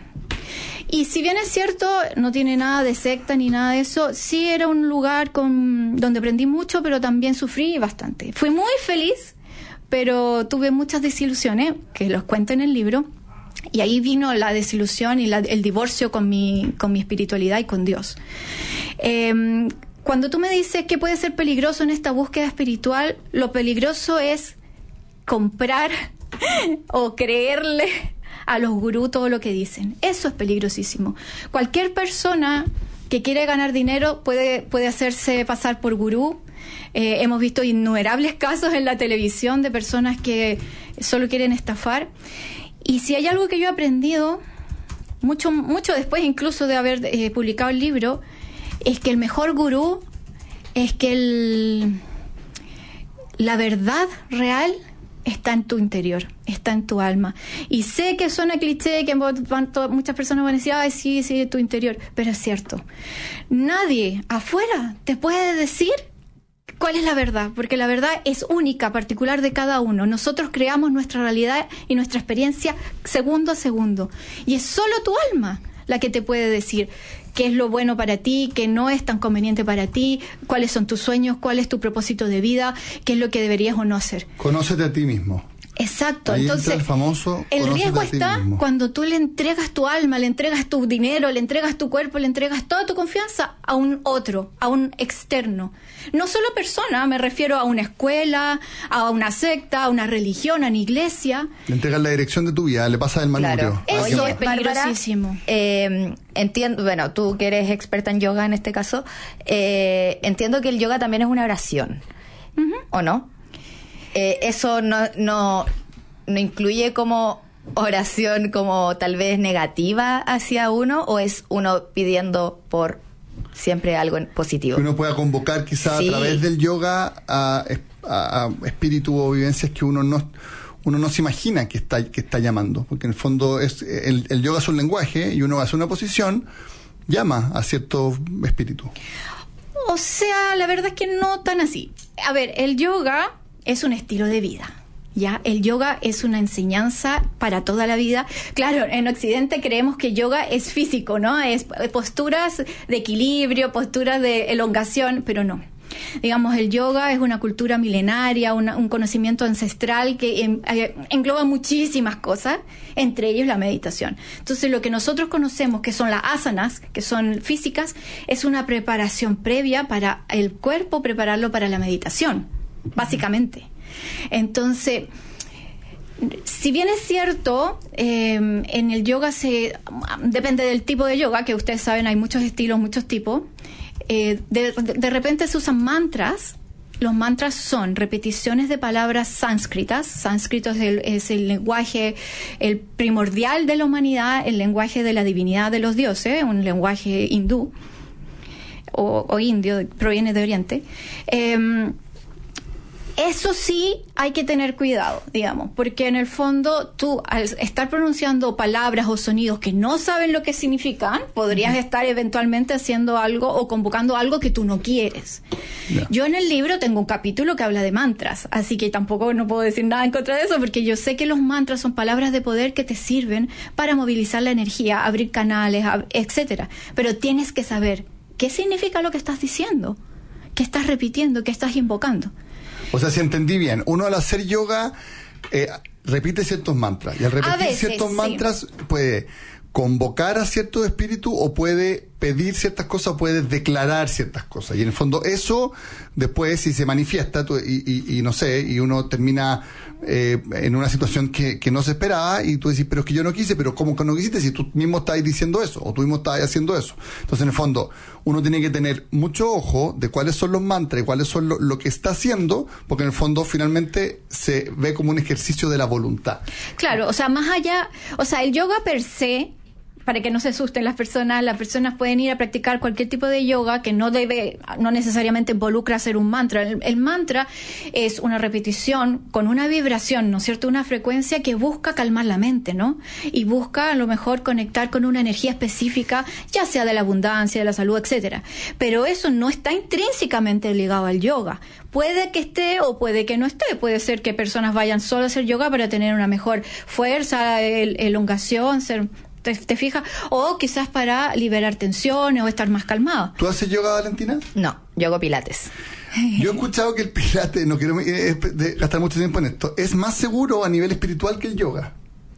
Y si bien es cierto, no tiene nada de secta ni nada de eso, sí era un lugar con, donde aprendí mucho, pero también sufrí bastante. Fui muy feliz, pero tuve muchas desilusiones, que los cuento en el libro, y ahí vino la desilusión y la, el divorcio con mi, con mi espiritualidad y con Dios. Eh, cuando tú me dices qué puede ser peligroso en esta búsqueda espiritual, lo peligroso es comprar o creerle a los gurús todo lo que dicen. Eso es peligrosísimo. Cualquier persona que quiere ganar dinero puede, puede hacerse pasar por gurú. Eh, hemos visto innumerables casos en la televisión de personas que solo quieren estafar. Y si hay algo que yo he aprendido, mucho, mucho después incluso de haber eh, publicado el libro, es que el mejor gurú es que el, la verdad real está en tu interior, está en tu alma. Y sé que suena cliché, que van to- muchas personas van a decir, ay, sí, sí, tu interior, pero es cierto. Nadie afuera te puede decir cuál es la verdad, porque la verdad es única, particular de cada uno. Nosotros creamos nuestra realidad y nuestra experiencia segundo a segundo. Y es solo tu alma la que te puede decir qué es lo bueno para ti, qué no es tan conveniente para ti, cuáles son tus sueños, cuál es tu propósito de vida, qué es lo que deberías o no hacer. Conócete a ti mismo. Exacto. Ahí Entonces, entra el famoso, el riesgo a ti está mismo. cuando tú le entregas tu alma, le entregas tu dinero, le entregas tu cuerpo, le entregas toda tu confianza a un otro, a un externo. No solo persona, me refiero a una escuela, a una secta, a una religión, a una iglesia. Le entregas la dirección de tu vida, le pasas el manubrio. Claro. Eso Oye, es peligrosísimo. Bárbara, eh, entiendo, bueno, tú que eres experta en yoga en este caso, eh, entiendo que el yoga también es una oración, uh-huh. ¿O no? Eh, eso no, no, no incluye como oración como tal vez negativa hacia uno, o es uno pidiendo por siempre algo positivo. Que uno pueda convocar quizá Sí. a través del yoga a, a, a espíritus o vivencias que uno no uno no se imagina que está que está llamando, porque en el fondo es el, el yoga es un lenguaje y uno hace una posición, llama a cierto espíritu. O sea, la verdad es que no tan así. A ver, el yoga es un estilo de vida. Ya, el yoga es una enseñanza para toda la vida. Claro, en Occidente creemos que yoga es físico, ¿no? Es posturas de equilibrio, posturas de elongación, pero no. Digamos, el yoga es una cultura milenaria, una, un conocimiento ancestral que en, eh, engloba muchísimas cosas, entre ellos la meditación. Entonces, lo que nosotros conocemos, que son las asanas, que son físicas, es una preparación previa para el cuerpo, prepararlo para la meditación, básicamente. Entonces, si bien es cierto, eh, en el yoga se depende del tipo de yoga, que ustedes saben, hay muchos estilos, muchos tipos. Eh, de, de, de repente se usan mantras. Los mantras son repeticiones de palabras sánscritas. Sánscrito es el, es el lenguaje, el primordial de la humanidad, el lenguaje de la divinidad de los dioses, un lenguaje hindú o, o indio, proviene de Oriente. Eh, Eso sí hay que tener cuidado, digamos, porque en el fondo tú, al estar pronunciando palabras o sonidos que no saben lo que significan, podrías uh-huh. estar eventualmente haciendo algo o convocando algo que tú no quieres. Yeah. Yo en el libro tengo un capítulo que habla de mantras, así que tampoco no puedo decir nada en contra de eso, porque yo sé que los mantras son palabras de poder que te sirven para movilizar la energía, abrir canales, etcétera. Pero tienes que saber qué significa lo que estás diciendo, qué estás repitiendo, qué estás invocando. O sea, si entendí bien, uno al hacer yoga eh, repite ciertos mantras. Y al repetir veces, ciertos sí. mantras puede convocar a ciertos espíritus o puede pedir ciertas cosas, puede declarar ciertas cosas. Y en el fondo eso, después, si se manifiesta tú, y, y, y no sé, y uno termina eh, en una situación que, que no se esperaba, y tú decís, pero es que yo no quise, pero ¿cómo que no quisiste si tú mismo estás diciendo eso, o tú mismo estás haciendo eso? Entonces, en el fondo, uno tiene que tener mucho ojo de cuáles son los mantras y cuáles son lo, lo que está haciendo, porque en el fondo, finalmente, se ve como un ejercicio de la voluntad. Claro, o sea, más allá, o sea, el yoga per se, para que no se asusten las personas, las personas pueden ir a practicar cualquier tipo de yoga que no debe, no necesariamente involucra hacer un mantra. El, el mantra es una repetición con una vibración, ¿no es cierto? Una frecuencia que busca calmar la mente, ¿no? Y busca a lo mejor conectar con una energía específica, ya sea de la abundancia, de la salud, etcétera. Pero eso no está intrínsecamente ligado al yoga. Puede que esté o puede que no esté. Puede ser que personas vayan solo a hacer yoga para tener una mejor fuerza, el, elongación, ser... ¿Te, te fijas? O quizás para liberar tensiones o estar más calmado. ¿Tú haces yoga, Valentina? No, yo hago pilates. Yo he escuchado que el pilates, no quiero eh, gastar mucho tiempo en esto, es más seguro a nivel espiritual que el yoga.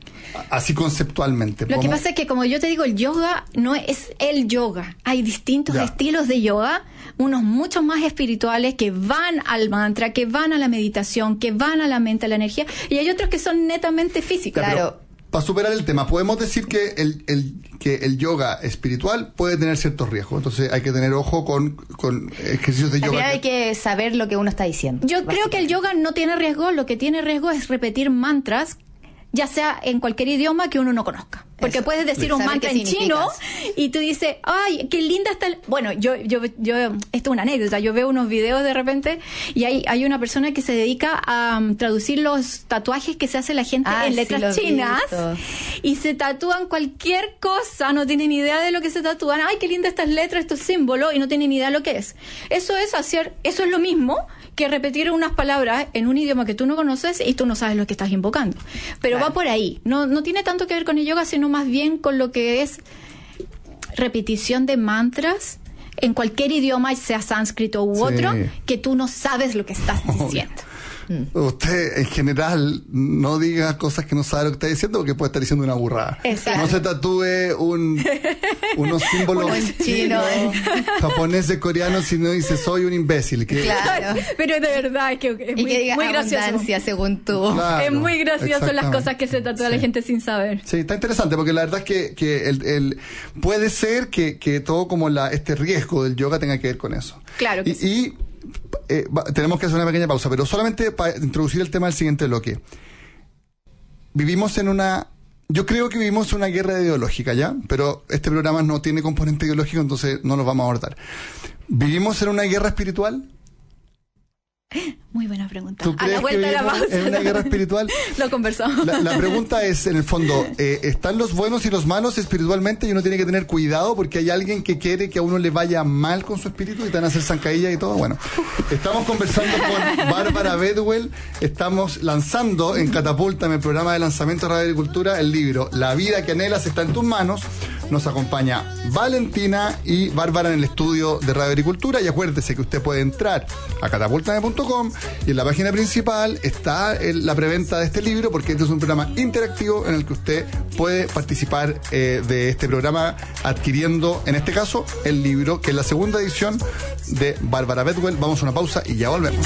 Así conceptualmente. Lo que pasa es que, como yo te digo, el yoga no es el yoga. Hay distintos ya. estilos de yoga, unos mucho más espirituales que van al mantra, que van a la meditación, que van a la mente, a la energía, y hay otros que son netamente físicos. Claro. para superar el tema, podemos decir que el, el, que el yoga espiritual puede tener ciertos riesgos. Entonces hay que tener ojo con, con ejercicios de Al yoga. final hay que saber lo que uno está diciendo. Yo creo que el yoga no tiene riesgo, lo que tiene riesgo es repetir mantras, ya sea en cualquier idioma que uno no conozca. Porque Eso. puedes decir un Saber mantra qué en chino significas. y tú dices, ay, qué linda está el... Bueno, yo, yo, yo, esto es una anécdota, yo veo unos videos de repente y hay, hay una persona que se dedica a um, traducir los tatuajes que se hace la gente Ah, en sí, letras lo he chinas visto. y se tatúan cualquier cosa, no tienen idea de lo que se tatúan, ay, qué linda estas letras, estos símbolos, y no tienen idea de lo que es. Eso es hacer, eso es lo mismo que repetir unas palabras en un idioma que tú no conoces y tú no sabes lo que estás invocando. Pero Claro. va por ahí. No, no tiene tanto que ver con el yoga, sino más bien con lo que es repetición de mantras en cualquier idioma, sea sánscrito u Sí. otro, que tú no sabes lo que estás diciendo. Usted, en general, no diga cosas que no sabe lo que está diciendo, porque puede estar diciendo una burrada. Exacto. No se tatúe un, unos símbolos Un chino, eh. japoneses, coreanos, si no dice soy un imbécil. Que, Claro. Pero de verdad es que es Y muy, que diga muy gracioso. abundancia según tú. Claro, Es muy gracioso las exactamente. cosas que se tatúa Sí. la gente sin saber. Sí, está interesante, porque la verdad es que, que el, el- puede ser que, que todo como la, este riesgo del yoga tenga que ver con eso. Claro que y, sí. y, eh, va- tenemos que hacer una pequeña pausa, pero solamente para introducir el tema del siguiente bloque. Vivimos en una... Yo creo que vivimos en una guerra ideológica, ¿ya? Pero este programa no tiene componente ideológico, entonces no lo vamos a abordar. ¿Vivimos en una guerra espiritual? Muy buena pregunta. ¿Tú A crees la que vuelta de la vivimos pausa. en una guerra espiritual? Lo conversamos. La, la pregunta es, en el fondo, eh, ¿están los buenos y los malos espiritualmente y uno tiene que tener cuidado porque hay alguien que quiere que a uno le vaya mal con su espíritu y te van a hacer zancadilla y todo? Bueno, estamos conversando con Bárbara Bedwell, estamos lanzando en Catapulta, en el programa de lanzamiento de Radio Agricultura, el libro La vida que anhelas está en tus manos. Nos acompaña Valentina y Bárbara en el estudio de Radio Agricultura, y acuérdese que usted puede entrar a catapultame punto com y en la página principal está el- la preventa de este libro, porque este es un programa interactivo en el que usted puede participar eh, de este programa adquiriendo, en este caso, el libro, que es la segunda edición de Bárbara Bedwell. Vamos a una pausa y ya volvemos.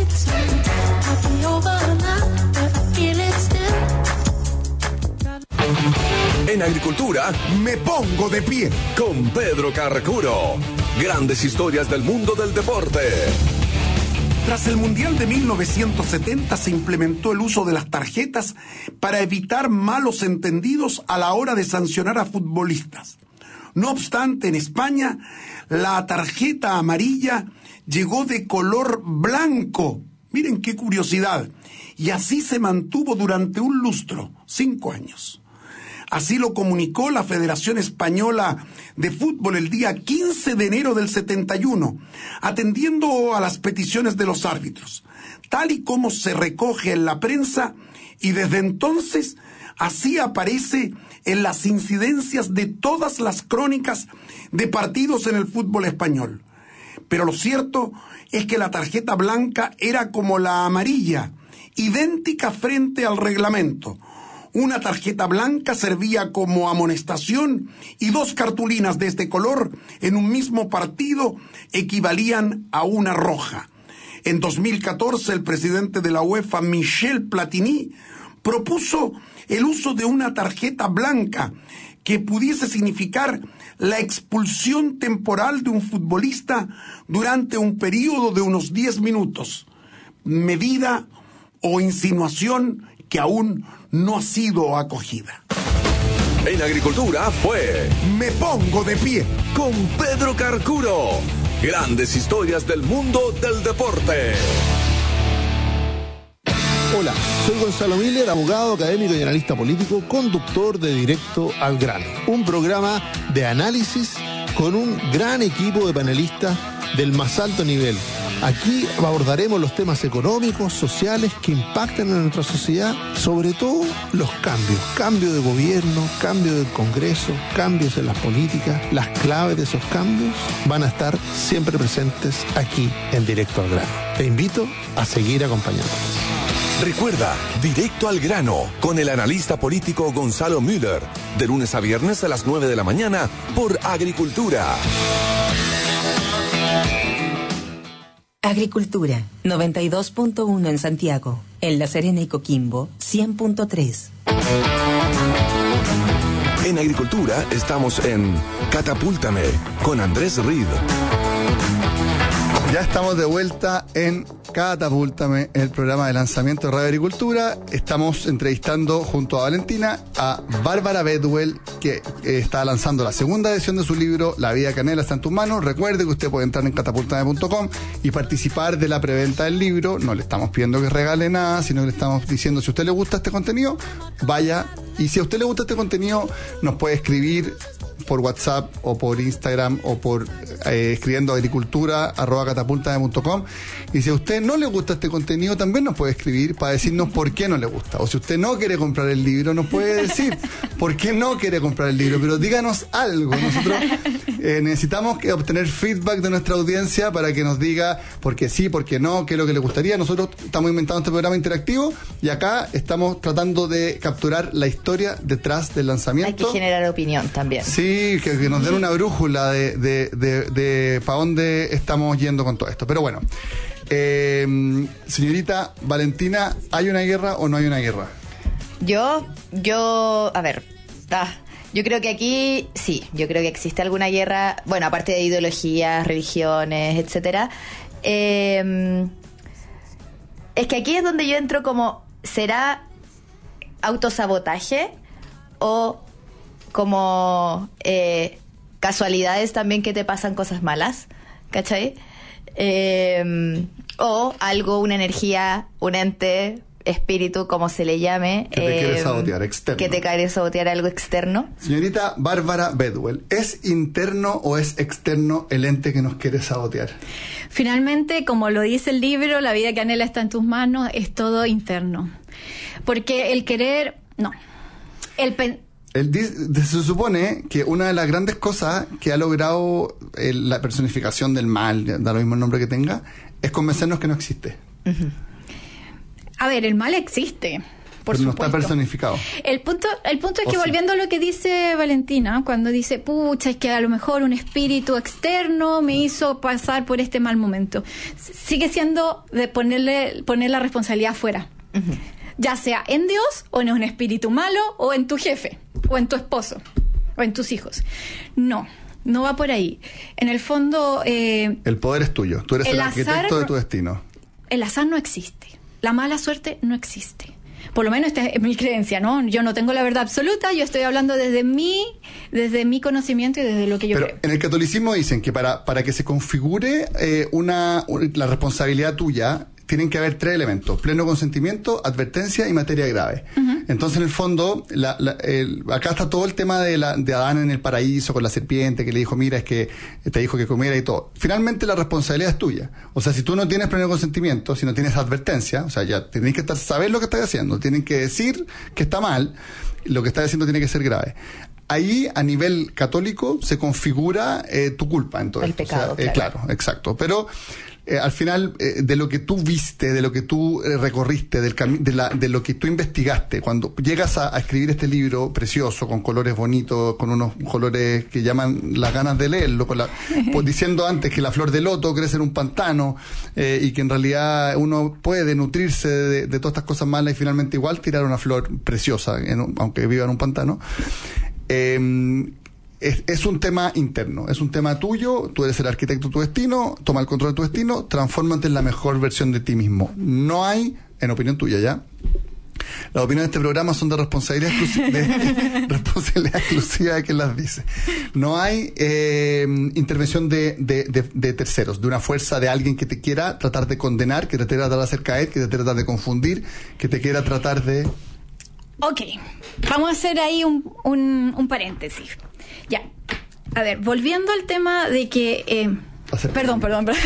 En Agricultura, Me pongo de pie. con Pedro Carcuro. Grandes historias del mundo del deporte. Tras el Mundial de mil novecientos setenta se implementó el uso de las tarjetas para evitar malos entendidos a la hora de sancionar a futbolistas. No obstante, en España, la tarjeta amarilla llegó de color blanco. Miren qué curiosidad. Y así se mantuvo durante un lustro, cinco años. Así lo comunicó la Federación Española de Fútbol el día quince de enero del setenta y uno, atendiendo a las peticiones de los árbitros, tal y como se recoge en la prensa, y desde entonces así aparece en las incidencias de todas las crónicas de partidos en el fútbol español. Pero lo cierto es que la tarjeta blanca era como la amarilla, idéntica frente al reglamento. Una tarjeta blanca servía como amonestación y dos cartulinas de este color en un mismo partido equivalían a una roja. En dos mil catorce, el presidente de la UEFA, Michel Platini, propuso el uso de una tarjeta blanca que pudiese significar la expulsión temporal de un futbolista durante un periodo de unos diez minutos. Medida o insinuación que aún no ha sido acogida. En Agricultura fue Me pongo de pie. con Pedro Carcuro. Grandes historias del mundo del deporte. Hola, soy Gonzalo Miller, abogado, académico y analista político, conductor de Directo al Grano, un programa de análisis con un gran equipo de panelistas del más alto nivel. Aquí abordaremos los temas económicos, sociales que impactan en nuestra sociedad, sobre todo los cambios, cambio de gobierno, cambio del Congreso, cambios en las políticas. Las claves de esos cambios van a estar siempre presentes aquí en Directo al Grano. Te invito a seguir acompañándonos. Recuerda, Directo al Grano, con el analista político Gonzalo Müller, de lunes a viernes a las nueve de la mañana por Agricultura. Agricultura, noventa y dos punto uno en Santiago. En La Serena y Coquimbo, cien punto tres. En Agricultura estamos en Catapúltame con Andrés Reed. Ya estamos de vuelta en Catapúltame, el programa de lanzamiento de Radio Agricultura. Estamos entrevistando junto a Valentina a Bárbara Bedwell, que eh, está lanzando la segunda edición de su libro La vida canela está en tus manos. Recuerde que usted puede entrar en catapultame punto com y participar de la preventa del libro. No le estamos pidiendo que regale nada, sino que le estamos diciendo, si a usted le gusta este contenido, vaya. Y si a usted le gusta este contenido, nos puede escribir por WhatsApp o por Instagram o por eh, escribiendo agricultura arroba catapultame punto com. Y si a usted no le gusta este contenido, también nos puede escribir para decirnos por qué no le gusta. O si usted no quiere comprar el libro, nos puede decir por qué no quiere comprar el libro. Pero díganos algo. Nosotros eh, necesitamos que obtener feedback de nuestra audiencia para que nos diga por qué sí, por qué no, qué es lo que le gustaría. Nosotros estamos inventando este programa interactivo y acá estamos tratando de capturar la historia detrás del lanzamiento. Hay que generar opinión también. Sí, que, que nos den una brújula de, de, de, de, de para dónde estamos yendo con todo esto. Pero bueno, eh, señorita Valentina, ¿hay una guerra o no hay una guerra? Yo, yo, a ver, ah, yo creo que aquí sí, yo creo que existe alguna guerra, bueno, aparte de ideologías, religiones, etcétera. Eh, es que aquí es donde yo entro como, ¿será autosabotaje o como eh, casualidades también que te pasan cosas malas? ¿Cachai? Eh, o algo, una energía, un ente, espíritu, como se le llame. Que te eh, quiere sabotear, externo. Que te quiere sabotear algo externo. Señorita Bárbara Bedwell, ¿es interno o es externo el ente que nos quiere sabotear? Finalmente, como lo dice el libro, La vida que anhela está en tus manos, es todo interno. Porque el querer, no. El pen El, se supone que una de las grandes cosas que ha logrado el, la personificación del mal, da lo mismo el nombre que tenga, es convencernos que no existe. Uh-huh. A ver, el mal existe, por pero supuesto. No está personificado. El punto, el punto es O que, sí. volviendo a lo que dice Valentina, cuando dice, pucha, es que a lo mejor un espíritu externo me hizo pasar por este mal momento, sigue siendo de ponerle poner la responsabilidad afuera. Uh-huh. Ya sea en Dios, o en un espíritu malo, o en tu jefe, o en tu esposo, o en tus hijos. No, no va por ahí. En el fondo... Eh, el poder es tuyo, tú eres el, el arquitecto azar, de tu destino. El azar no existe, la mala suerte no existe. Por lo menos esta es mi creencia, ¿no? Yo no tengo la verdad absoluta, yo estoy hablando desde mi, desde mi conocimiento y desde lo que yo Pero creo. En el catolicismo dicen que para, para que se configure eh, una, la responsabilidad tuya, tienen que haber tres elementos: pleno consentimiento, advertencia y materia grave. Uh-huh. Entonces, en el fondo, la, la, el, acá está todo el tema de, la, de Adán en el paraíso con la serpiente que le dijo, mira, es que te dijo que comiera y todo. Finalmente, la responsabilidad es tuya. O sea, si tú no tienes pleno consentimiento, si no tienes advertencia, o sea, ya tenés que estar, saber lo que estás haciendo, tienen que decir que está mal, lo que estás haciendo tiene que ser grave. Ahí, a nivel católico, se configura eh, tu culpa en todo el esto. pecado, o sea, claro. Eh, claro, exacto. Pero eh, al final, eh, de lo que tú viste, de lo que tú eh, recorriste, del cami- de, la, de lo que tú investigaste, cuando llegas a, a escribir este libro precioso, con colores bonitos, con unos colores que llaman las ganas de leerlo, con la, pues, diciendo antes que la flor de loto crece en un pantano, eh, y que en realidad uno puede nutrirse de, de todas estas cosas malas y finalmente igual tirar una flor preciosa, en un, aunque viva en un pantano. Eh, es, es un tema interno, es un tema tuyo, tú eres el arquitecto de tu destino, toma el control de tu destino, transfórmate en la mejor versión de ti mismo. No hay, en opinión tuya ya, las opiniones de este programa son de responsabilidad exclusiva de, responsabilidad exclusiva de quien las dice. No hay eh, intervención de, de, de, de terceros, de una fuerza, de alguien que te quiera tratar de condenar, que te quiera tratar de hacer caer, que te quiera tratar de confundir, que te quiera tratar de... Ok, vamos a hacer ahí un, un, un paréntesis. Ya, a ver, volviendo al tema de que... Eh, perdón, perdón, perdón.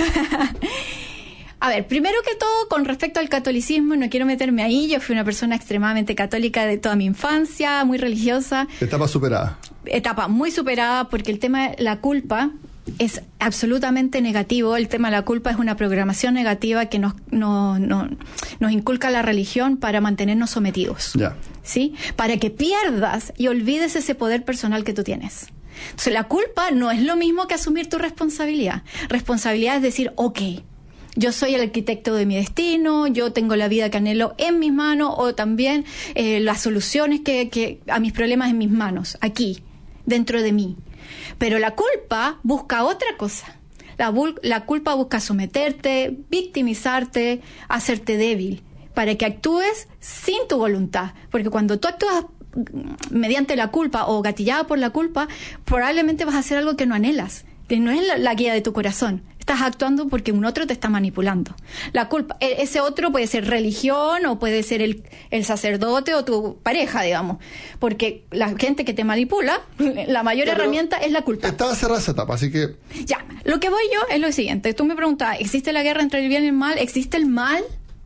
A ver, primero que todo, con respecto al catolicismo, no quiero meterme ahí, yo fui una persona extremadamente católica de toda mi infancia, muy religiosa. Etapa superada. Etapa muy superada, porque el tema de la culpa es absolutamente negativo. El tema de la culpa es una programación negativa que nos, no, no, nos inculca la religión para mantenernos sometidos. Ya. ¿Sí? Para que pierdas y olvides ese poder personal que tú tienes. Entonces, la culpa no es lo mismo que asumir tu responsabilidad. Responsabilidad es decir, ok, Yo soy el arquitecto de mi destino, yo tengo la vida que anhelo en mis manos, o también eh, las soluciones que, que a mis problemas en mis manos, aquí, dentro de mí. Pero la culpa busca otra cosa. La, la culpa busca someterte, victimizarte, hacerte débil, para que actúes sin tu voluntad. Porque cuando tú actúas mediante la culpa o gatillada por la culpa, probablemente vas a hacer algo que no anhelas, que no es la, la guía de tu corazón. Estás actuando porque un otro te está manipulando. La culpa, ese otro puede ser religión, o puede ser el, el sacerdote o tu pareja, digamos. Porque la gente que te manipula, la mayor Pero herramienta es la culpa. Estaba cerrada esa etapa, así que... Ya, lo que voy yo es lo siguiente. Tú me preguntabas, ¿existe la guerra entre el bien y el mal? ¿Existe el mal?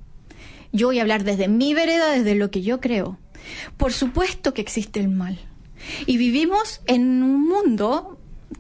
Yo voy a hablar desde mi vereda, desde lo que yo creo. Por supuesto que existe el mal. Y vivimos en un mundo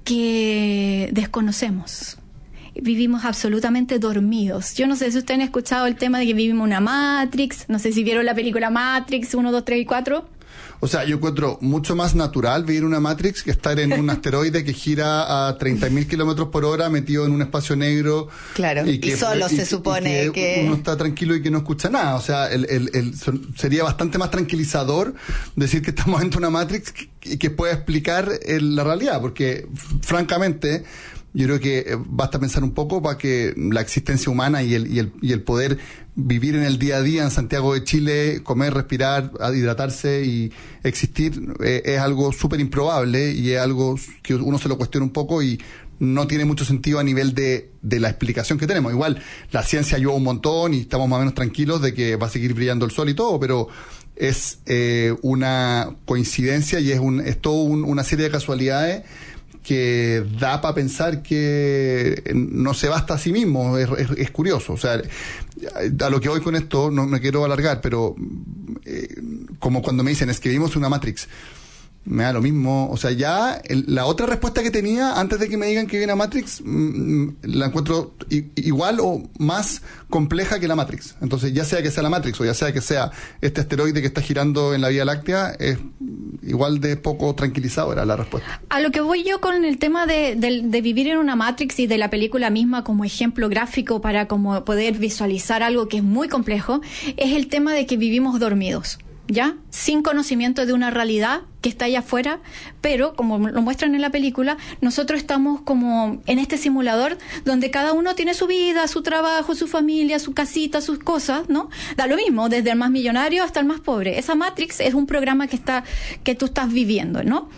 que desconocemos. Vivimos absolutamente dormidos. Yo no sé si ustedes han escuchado el tema de que vivimos una Matrix. No sé si vieron la película Matrix uno, dos, tres y cuatro. O sea, yo encuentro mucho más natural vivir una Matrix que estar en un asteroide que gira a treinta mil kilómetros por hora metido en un espacio negro. Claro, y, que, y solo y, se supone y que, que... uno está tranquilo y que no escucha nada. O sea, el, el, el, sería bastante más tranquilizador decir que estamos en una Matrix y que, que pueda explicar el, la realidad. Porque, francamente... Yo creo que basta pensar un poco para que la existencia humana y el, y el, y el poder vivir en el día a día en Santiago de Chile, comer, respirar, hidratarse y existir, eh, es algo súper improbable y es algo que uno se lo cuestiona un poco y no tiene mucho sentido a nivel de, de la explicación que tenemos. Igual, la ciencia ayuda un montón y estamos más o menos tranquilos de que va a seguir brillando el sol y todo, pero es eh, una coincidencia y es, un, es todo un, una serie de casualidades que da para pensar que no se basta a sí mismo. Es, es, es curioso. O sea, a lo que voy con esto, no me quiero alargar, pero eh, como cuando me dicen, es que vivimos una Matrix, me da lo mismo. O sea, ya el, la otra respuesta que tenía antes de que me digan que viene a Matrix, mmm, la encuentro i, igual o más compleja que la Matrix. Entonces, ya sea que sea la Matrix o ya sea que sea este asteroide que está girando en la Vía Láctea, es igual de poco tranquilizadora la respuesta. A lo que voy yo con el tema de, de, de vivir en una Matrix y de la película misma como ejemplo gráfico para como poder visualizar algo que es muy complejo, es el tema de que vivimos dormidos, ¿ya? Sin conocimiento de una realidad que está allá afuera, pero como lo muestran en la película, nosotros estamos como en este simulador donde cada uno tiene su vida, su trabajo, su familia, su casita, sus cosas, ¿no? Da lo mismo, desde el más millonario hasta el más pobre. Esa Matrix es un programa que está, que tú estás viviendo, ¿no?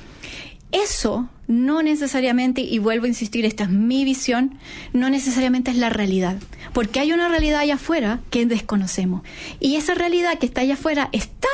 Eso no necesariamente, y vuelvo a insistir, esta es mi visión, no necesariamente es la realidad, porque hay una realidad allá afuera que desconocemos, y esa realidad que está allá afuera es tan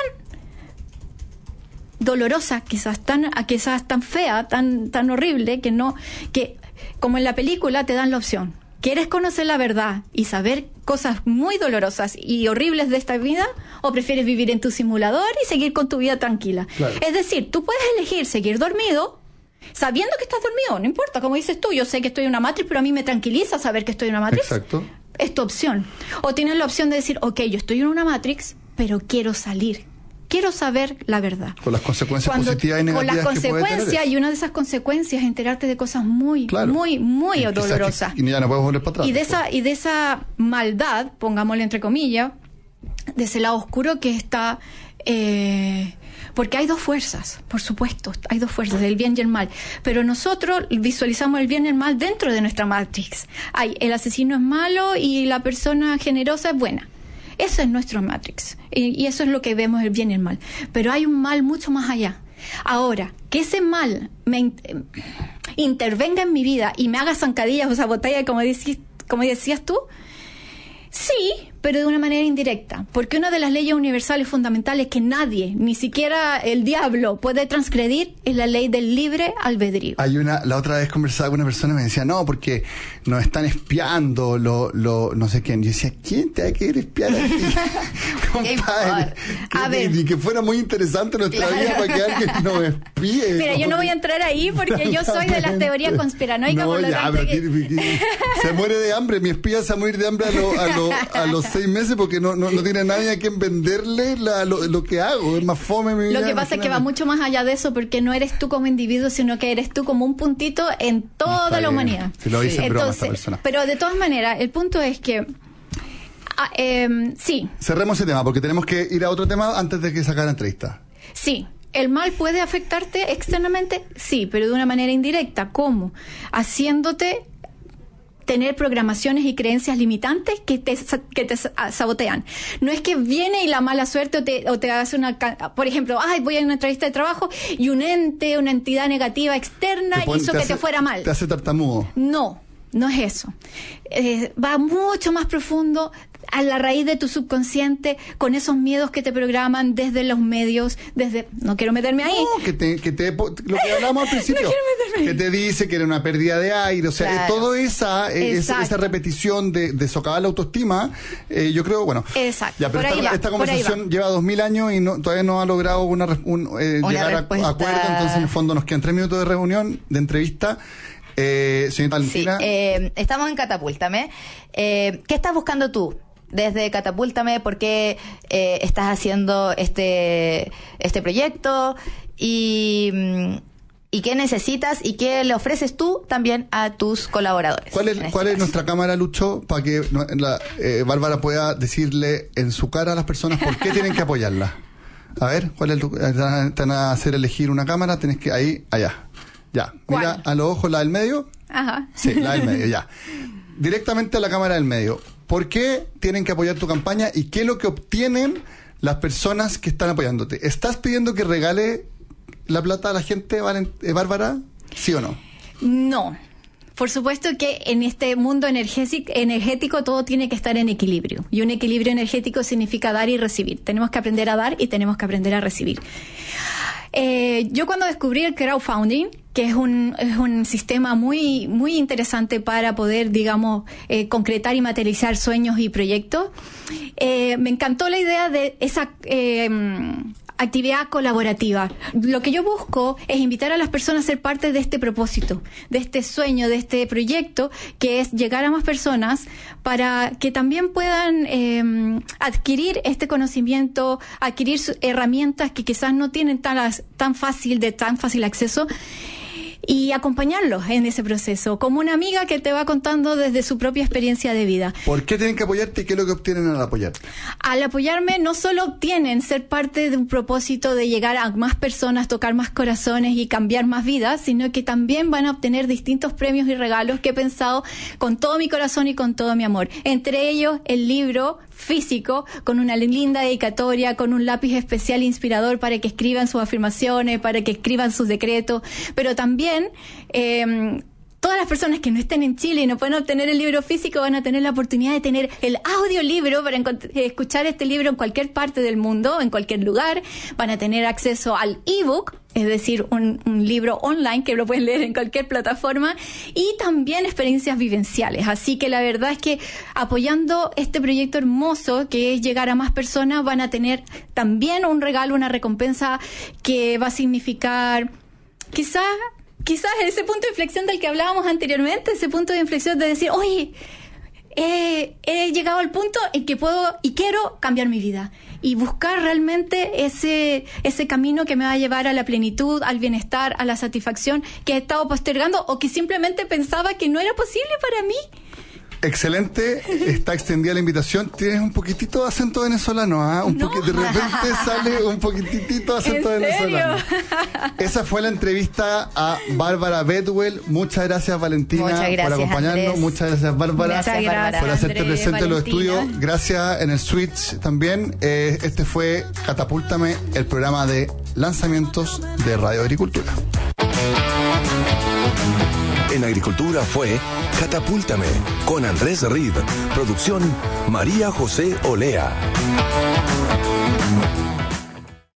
dolorosa, quizás tan, quizás tan fea, tan, tan horrible, que no, que como en la película te dan la opción. ¿Quieres conocer la verdad y saber cosas muy dolorosas y horribles de esta vida? ¿O prefieres vivir en tu simulador y seguir con tu vida tranquila? Claro. Es decir, tú puedes elegir seguir dormido, sabiendo que estás dormido, no importa, como dices tú, yo sé que estoy en una Matrix, pero a mí me tranquiliza saber que estoy en una Matrix. Exacto. Es tu opción. O tienes la opción de decir, ok, yo estoy en una Matrix, pero quiero salir. Quiero saber la verdad. Con las consecuencias Cuando, positivas y negativas. Con las que consecuencias, y una de esas consecuencias es enterarte de cosas muy, claro. muy, muy y dolorosas. Que, y ya no podemos volver para atrás. Y de, esa, y de esa maldad, pongámosle entre comillas, de ese lado oscuro que está... Eh, porque hay dos fuerzas, por supuesto, hay dos fuerzas, el bien y el mal. Pero nosotros visualizamos el bien y el mal dentro de nuestra Matrix. Hay, el asesino es malo y la persona generosa es buena. Eso es nuestro Matrix. Y, y eso es lo que vemos, el bien y el mal. Pero hay un mal mucho más allá. Ahora, que ese mal me in, eh, intervenga en mi vida y me haga zancadillas o sabotaje, como, decí, como decías tú, sí, pero de una manera indirecta. Porque una de las leyes universales fundamentales que nadie, ni siquiera el diablo, puede transgredir es la ley del libre albedrío. Hay una, la otra vez conversaba con una persona y me decía, no, porque nos están espiando, lo, lo, no sé quién. Yo decía, ¿quién te va a querer espiar a ti? Compadre, a ver. Ni que fuera muy interesante nuestra claro. vida para que alguien nos espíe. Mira, yo no voy a entrar ahí porque yo soy de las teorías conspiranoicas. No, por lo ya, tanto pero que... que, que, se muere de hambre. Mi espía se va a morir de hambre a los a lo, a los seis meses porque no, no, no tiene nadie a quien venderle la, lo, lo que hago. Es más fome mi vida. Lo que pasa es que va mucho más allá de eso porque no eres tú como individuo, sino que eres tú como un puntito en toda la bien. humanidad. Si lo dice sí. broma Entonces, esta persona. Pero de todas maneras, el punto es que ah, eh, sí. Cerremos ese tema porque tenemos que ir a otro tema antes de que sacar la entrevista. Sí. ¿El mal puede afectarte externamente? Sí, pero de una manera indirecta. ¿Cómo? Haciéndote tener programaciones y creencias limitantes que te, que te sabotean. No es que viene y la mala suerte o te, o te hace una... Por ejemplo, ay, voy a una entrevista de trabajo y un ente, una entidad negativa externa te pone, hizo te que hace, te fuera mal. Te hace tartamudo. No, no es eso. Eh, va mucho más profundo a la raíz de tu subconsciente, con esos miedos que te programan desde los medios, desde... No quiero meterme ahí. No, que te... Que te lo que hablamos al principio. No quiero meterme ahí. Que te dice que era una pérdida de aire, o sea, claro. toda esa, esa, esa repetición de, de socavar la autoestima, eh, yo creo, bueno... Exacto. Ya, pero por esta, ahí va, esta conversación lleva dos mil años y no, todavía no ha logrado una, un, eh, una llegar respuesta. a acuerdo, entonces en el fondo nos quedan tres minutos de reunión, de entrevista. Eh, señorita Valentina. Sí, eh, estamos en Catapúltame. Eh, ¿Qué estás buscando tú? Desde Catapúltame, ¿por qué eh, estás haciendo este, este proyecto? Y, ¿Y qué necesitas y qué le ofreces tú también a tus colaboradores? ¿Cuál es, este cuál es caso? nuestra cámara, Lucho, para que la, eh, Bárbara pueda decirle en su cara a las personas por qué tienen que apoyarla? A ver, ¿cuál es tu, te van a hacer elegir una cámara? Tienes que, ahí, allá. Ya, mira a los ojos la del medio. Ajá. Sí, la del medio, ya. Directamente a la cámara del medio. ¿Por qué tienen que apoyar tu campaña y qué es lo que obtienen las personas que están apoyándote? ¿Estás pidiendo que regale la plata a la gente, Bárbara? ¿Sí o no? No. Por supuesto que en este mundo energético, energético todo tiene que estar en equilibrio. Y un equilibrio energético significa dar y recibir. Tenemos que aprender a dar y tenemos que aprender a recibir. Eh, yo cuando descubrí el crowdfunding, que es un, es un sistema muy, muy interesante para poder, digamos, eh, concretar y materializar sueños y proyectos, eh, me encantó la idea de esa... Eh, actividad colaborativa. Lo que yo busco es invitar a las personas a ser parte de este propósito, de este sueño, de este proyecto, que es llegar a más personas para que también puedan eh, adquirir este conocimiento, adquirir herramientas que quizás no tienen tan, tan fácil, de tan fácil acceso, y acompañarlos en ese proceso, como una amiga que te va contando desde su propia experiencia de vida. ¿Por qué tienen que apoyarte y qué es lo que obtienen al apoyarte? Al apoyarme no solo obtienen ser parte de un propósito de llegar a más personas, tocar más corazones y cambiar más vidas, sino que también van a obtener distintos premios y regalos que he pensado con todo mi corazón y con todo mi amor. Entre ellos el libro físico, con una linda dedicatoria, con un lápiz especial inspirador para que escriban sus afirmaciones, para que escriban sus decretos, pero también eh, todas las personas que no estén en Chile y no pueden obtener el libro físico van a tener la oportunidad de tener el audiolibro para escuchar este libro en cualquier parte del mundo, en cualquier lugar. Van a tener acceso al ebook, es decir, un, un libro online que lo pueden leer en cualquier plataforma, y también experiencias vivenciales. Así que la verdad es que apoyando este proyecto hermoso que es llegar a más personas, van a tener también un regalo, una recompensa que va a significar quizás quizás ese punto de inflexión del que hablábamos anteriormente, ese punto de inflexión de decir, oye, eh, he llegado al punto en que puedo y quiero cambiar mi vida y buscar realmente ese ese camino que me va a llevar a la plenitud, al bienestar, a la satisfacción que he estado postergando o que simplemente pensaba que no era posible para mí. Excelente, está extendida la invitación. Tienes un poquitito de acento venezolano, ¿ah? Un no. poqu- de repente sale un poquitito de acento ¿En venezolano. serio? Esa fue la entrevista a Bárbara Bedwell. Muchas gracias, Valentina, Muchas gracias, por acompañarnos. Andrés. Muchas gracias, Bárbara, Gracias, por Bárbara. hacerte Andrés, presente en los Valentina. estudios. Gracias en el Switch también. Eh, este fue Catapúltame, el programa de lanzamientos de Radio Agricultura. En Agricultura fue Catapúltame con Andrés Reed. Producción María José Olea.